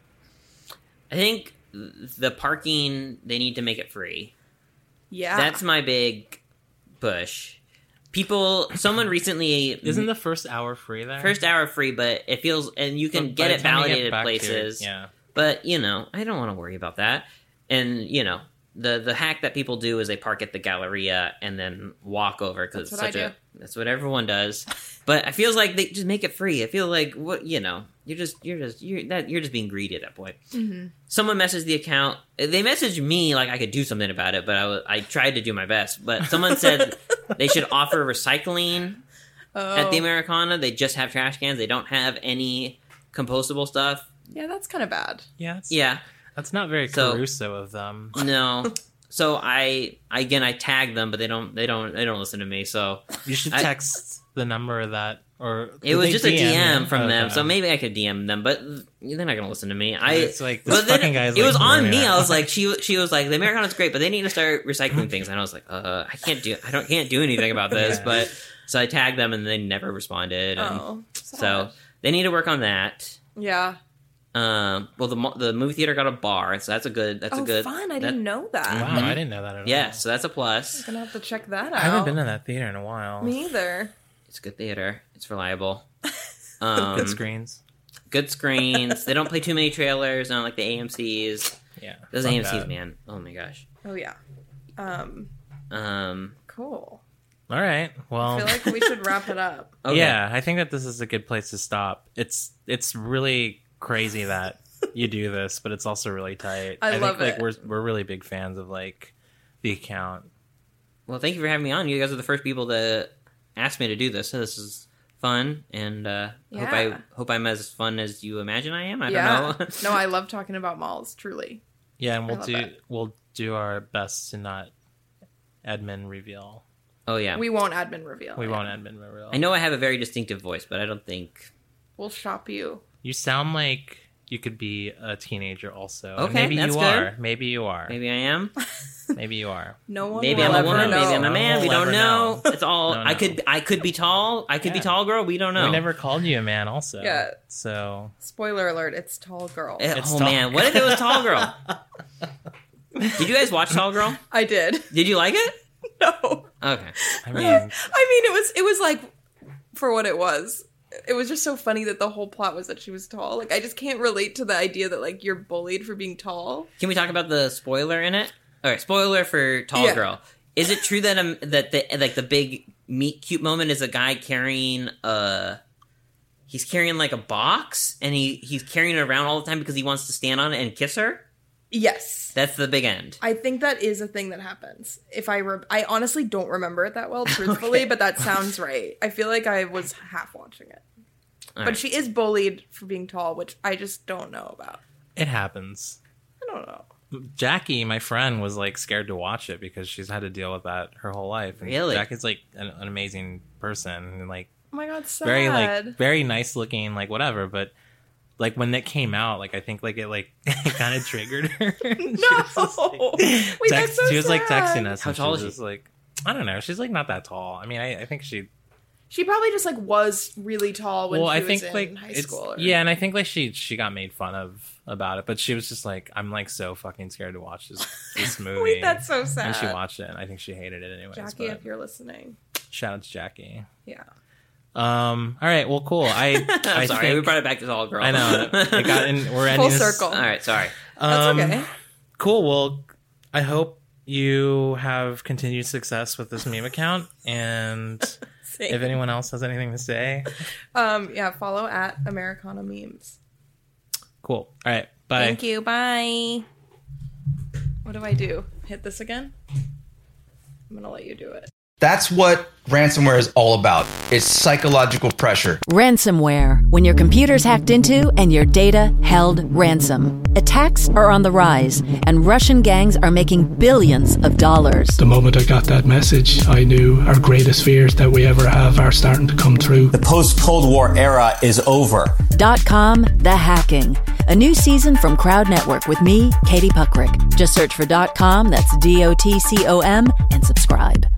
Speaker 5: I think the parking they need to make it free.
Speaker 3: Yeah.
Speaker 5: That's my big push. Someone recently
Speaker 4: Isn't the first hour free there?
Speaker 5: first hour free, but it feels and you can
Speaker 4: But
Speaker 5: get
Speaker 4: by
Speaker 5: it
Speaker 4: the time you
Speaker 5: validated
Speaker 4: back to it,
Speaker 5: places.
Speaker 4: yeah.
Speaker 5: But I don't want to worry about that. And the hack that people do is they park at the Galleria and then walk over because
Speaker 3: That's what I do.
Speaker 5: that's what everyone does. But I feels like they just make it free. I feel like you're just being greedy at that point.
Speaker 3: Mm-hmm.
Speaker 5: Someone messaged the account. They messaged me like I could do something about it, but I tried to do my best. But someone said they should offer recycling at the Americana. They just have trash cans. They don't have any compostable stuff.
Speaker 3: Yeah, that's kind of bad.
Speaker 4: Yeah.
Speaker 5: Yeah.
Speaker 4: That's not very
Speaker 5: So-
Speaker 4: Caruso of them.
Speaker 5: No. So I tagged them, but they don't listen to me. So
Speaker 4: You should
Speaker 5: I-
Speaker 4: text the number of that, or
Speaker 5: it was just a DM
Speaker 4: you?
Speaker 5: from them.
Speaker 4: Okay.
Speaker 5: So maybe I could DM them, but they're not gonna listen to me.
Speaker 4: It's like this
Speaker 5: but then
Speaker 4: fucking guy's
Speaker 5: it was
Speaker 4: like
Speaker 5: on
Speaker 4: Maria.
Speaker 5: me. I was like, she was like, the Americana's great, but they need to start recycling things. And I was like, I can't do anything about this.
Speaker 4: Yeah.
Speaker 5: But so I tagged them, and they never responded. And
Speaker 3: Oh.
Speaker 5: so they need to work on that.
Speaker 3: Yeah.
Speaker 5: Well, the movie theater got a bar, so that's a good. That's
Speaker 3: Oh,
Speaker 5: a good.
Speaker 3: fun. I
Speaker 5: that-
Speaker 3: didn't know that.
Speaker 4: Wow, I didn't know that at all.
Speaker 5: Yeah, so that's a plus.
Speaker 3: I'm gonna have to check that out.
Speaker 4: I haven't been to that theater in a while.
Speaker 3: Me either.
Speaker 5: It's a good theater. It's reliable.
Speaker 4: Good screens.
Speaker 5: Good screens. They don't play too many trailers. Not like the AMC's.
Speaker 4: Yeah.
Speaker 5: Those
Speaker 4: fuck
Speaker 5: AMC's,
Speaker 4: that.
Speaker 5: man. Oh my gosh.
Speaker 3: Oh yeah. Cool.
Speaker 4: All right.
Speaker 3: I
Speaker 4: Well,
Speaker 3: feel like we should wrap it up.
Speaker 5: Okay.
Speaker 4: yeah, I think that this is a good place to stop. It's really crazy that you do this, but it's also really tight.
Speaker 3: I love
Speaker 4: think,
Speaker 3: it.
Speaker 4: Like we're really big fans of like the account.
Speaker 5: Well, thank you for having me on. You guys are the first people to ask me to do this. So this is fun, and
Speaker 3: Yeah.
Speaker 5: hope I'm as fun as you imagine I am. I
Speaker 3: Yeah.
Speaker 5: don't know.
Speaker 3: No, I love talking about malls. Truly.
Speaker 4: Yeah, and
Speaker 3: I love it.
Speaker 4: we'll do our best to not admin reveal.
Speaker 5: Oh yeah.
Speaker 3: We won't admin reveal.
Speaker 4: We
Speaker 3: it.
Speaker 4: won't admin reveal.
Speaker 5: I know I have a very distinctive voice, but I don't think.
Speaker 3: We'll shop you.
Speaker 4: You sound like you could be a teenager also. And
Speaker 5: Okay,
Speaker 4: maybe
Speaker 5: that's
Speaker 4: you
Speaker 5: good.
Speaker 4: are. Maybe you are.
Speaker 5: Maybe I am.
Speaker 4: Maybe you are.
Speaker 3: No one.
Speaker 5: Maybe
Speaker 3: will
Speaker 5: I'm a
Speaker 3: ever
Speaker 5: woman.
Speaker 3: know.
Speaker 5: Maybe I'm a
Speaker 4: No
Speaker 5: man.
Speaker 4: one
Speaker 5: We
Speaker 4: will
Speaker 5: don't
Speaker 4: ever
Speaker 5: know.
Speaker 4: know.
Speaker 5: It's all.
Speaker 4: No,
Speaker 5: I
Speaker 4: no.
Speaker 5: could be tall. I could be
Speaker 4: Yeah.
Speaker 5: tall, girl. We don't know.
Speaker 4: We never called you a man also.
Speaker 3: Yeah.
Speaker 4: So
Speaker 3: Spoiler alert! It's tall girl.
Speaker 4: It's
Speaker 5: Oh
Speaker 4: tall.
Speaker 5: man, what if it was Tall Girl? Did you guys watch Tall Girl?
Speaker 3: I did.
Speaker 5: Did you like it?
Speaker 3: No.
Speaker 5: Okay.
Speaker 4: I mean,
Speaker 3: It was like for what it was. It was just so funny that the whole plot was that she was tall. Like I just can't relate to the idea that like you're bullied for being tall.
Speaker 5: Can we talk about the spoiler in it? All right, spoiler for Tall
Speaker 3: Yeah.
Speaker 5: Girl. Is it true that the big meet cute moment is a guy carrying he's carrying like a box and he's carrying it around all the time because he wants to stand on it and kiss her?
Speaker 3: Yes.
Speaker 5: That's the big end.
Speaker 3: I think that is a thing that happens. If I honestly don't remember it that well, truthfully, but that sounds right. I feel like I was half watching it.
Speaker 5: All
Speaker 3: But
Speaker 5: right.
Speaker 3: she is bullied for being tall, which I just don't know about.
Speaker 4: it happens.
Speaker 3: I don't know.
Speaker 4: Jackie, my friend, was like scared to watch it because she's had to deal with that her whole life. And
Speaker 5: Really?
Speaker 4: Jackie's like an amazing person and like
Speaker 3: Oh my god, sad.
Speaker 4: very nice looking, like whatever. But like when it came out, like I think like it like kind of triggered her.
Speaker 3: No! Wait, that's so
Speaker 4: she was like
Speaker 3: sad.
Speaker 4: texting us.
Speaker 5: How
Speaker 4: and
Speaker 5: tall
Speaker 4: she
Speaker 5: is
Speaker 4: was
Speaker 5: she?
Speaker 4: just like, I don't know. She's like not that tall. I mean, I think
Speaker 3: She probably just like was really tall when
Speaker 4: Well,
Speaker 3: she
Speaker 4: I think
Speaker 3: was
Speaker 4: like
Speaker 3: in high
Speaker 4: it's
Speaker 3: school.
Speaker 4: yeah, and I think like she got made fun of about it, but she was just like, I'm like so fucking scared to watch this movie.
Speaker 3: Wait, that's so sad.
Speaker 4: And she watched it, and I think she hated it anyways.
Speaker 3: Jackie,
Speaker 4: but
Speaker 3: if you're listening,
Speaker 4: shout out to Jackie.
Speaker 3: yeah.
Speaker 4: All right, well, cool.
Speaker 5: I'm
Speaker 4: I
Speaker 5: sorry,
Speaker 4: think,
Speaker 5: we brought it back to Tall Girl.
Speaker 4: I know it got in. We're ending
Speaker 3: Full
Speaker 4: this-
Speaker 3: circle.
Speaker 5: All right, sorry.
Speaker 3: That's okay.
Speaker 4: Cool. Well, I hope you have continued success with this meme account, and if anyone else has anything to say,
Speaker 3: Yeah, follow at Americana Memes.
Speaker 4: cool. All right, bye.
Speaker 3: Thank you. Bye. What do I do? Hit this again? I'm gonna let you do it.
Speaker 6: That's what ransomware is all about. It's psychological pressure.
Speaker 7: Ransomware, when your computer's hacked into and your data held ransom. Attacks are on the rise, and Russian gangs are making billions of dollars.
Speaker 8: The moment I got that message, I knew our greatest fears that we ever have are starting to come true.
Speaker 9: The post-Cold War era is over.
Speaker 7: .com The Hacking. A new season from Crowd Network with me, Katie Puckrick. Just search for .com, that's DOTCOM, and subscribe.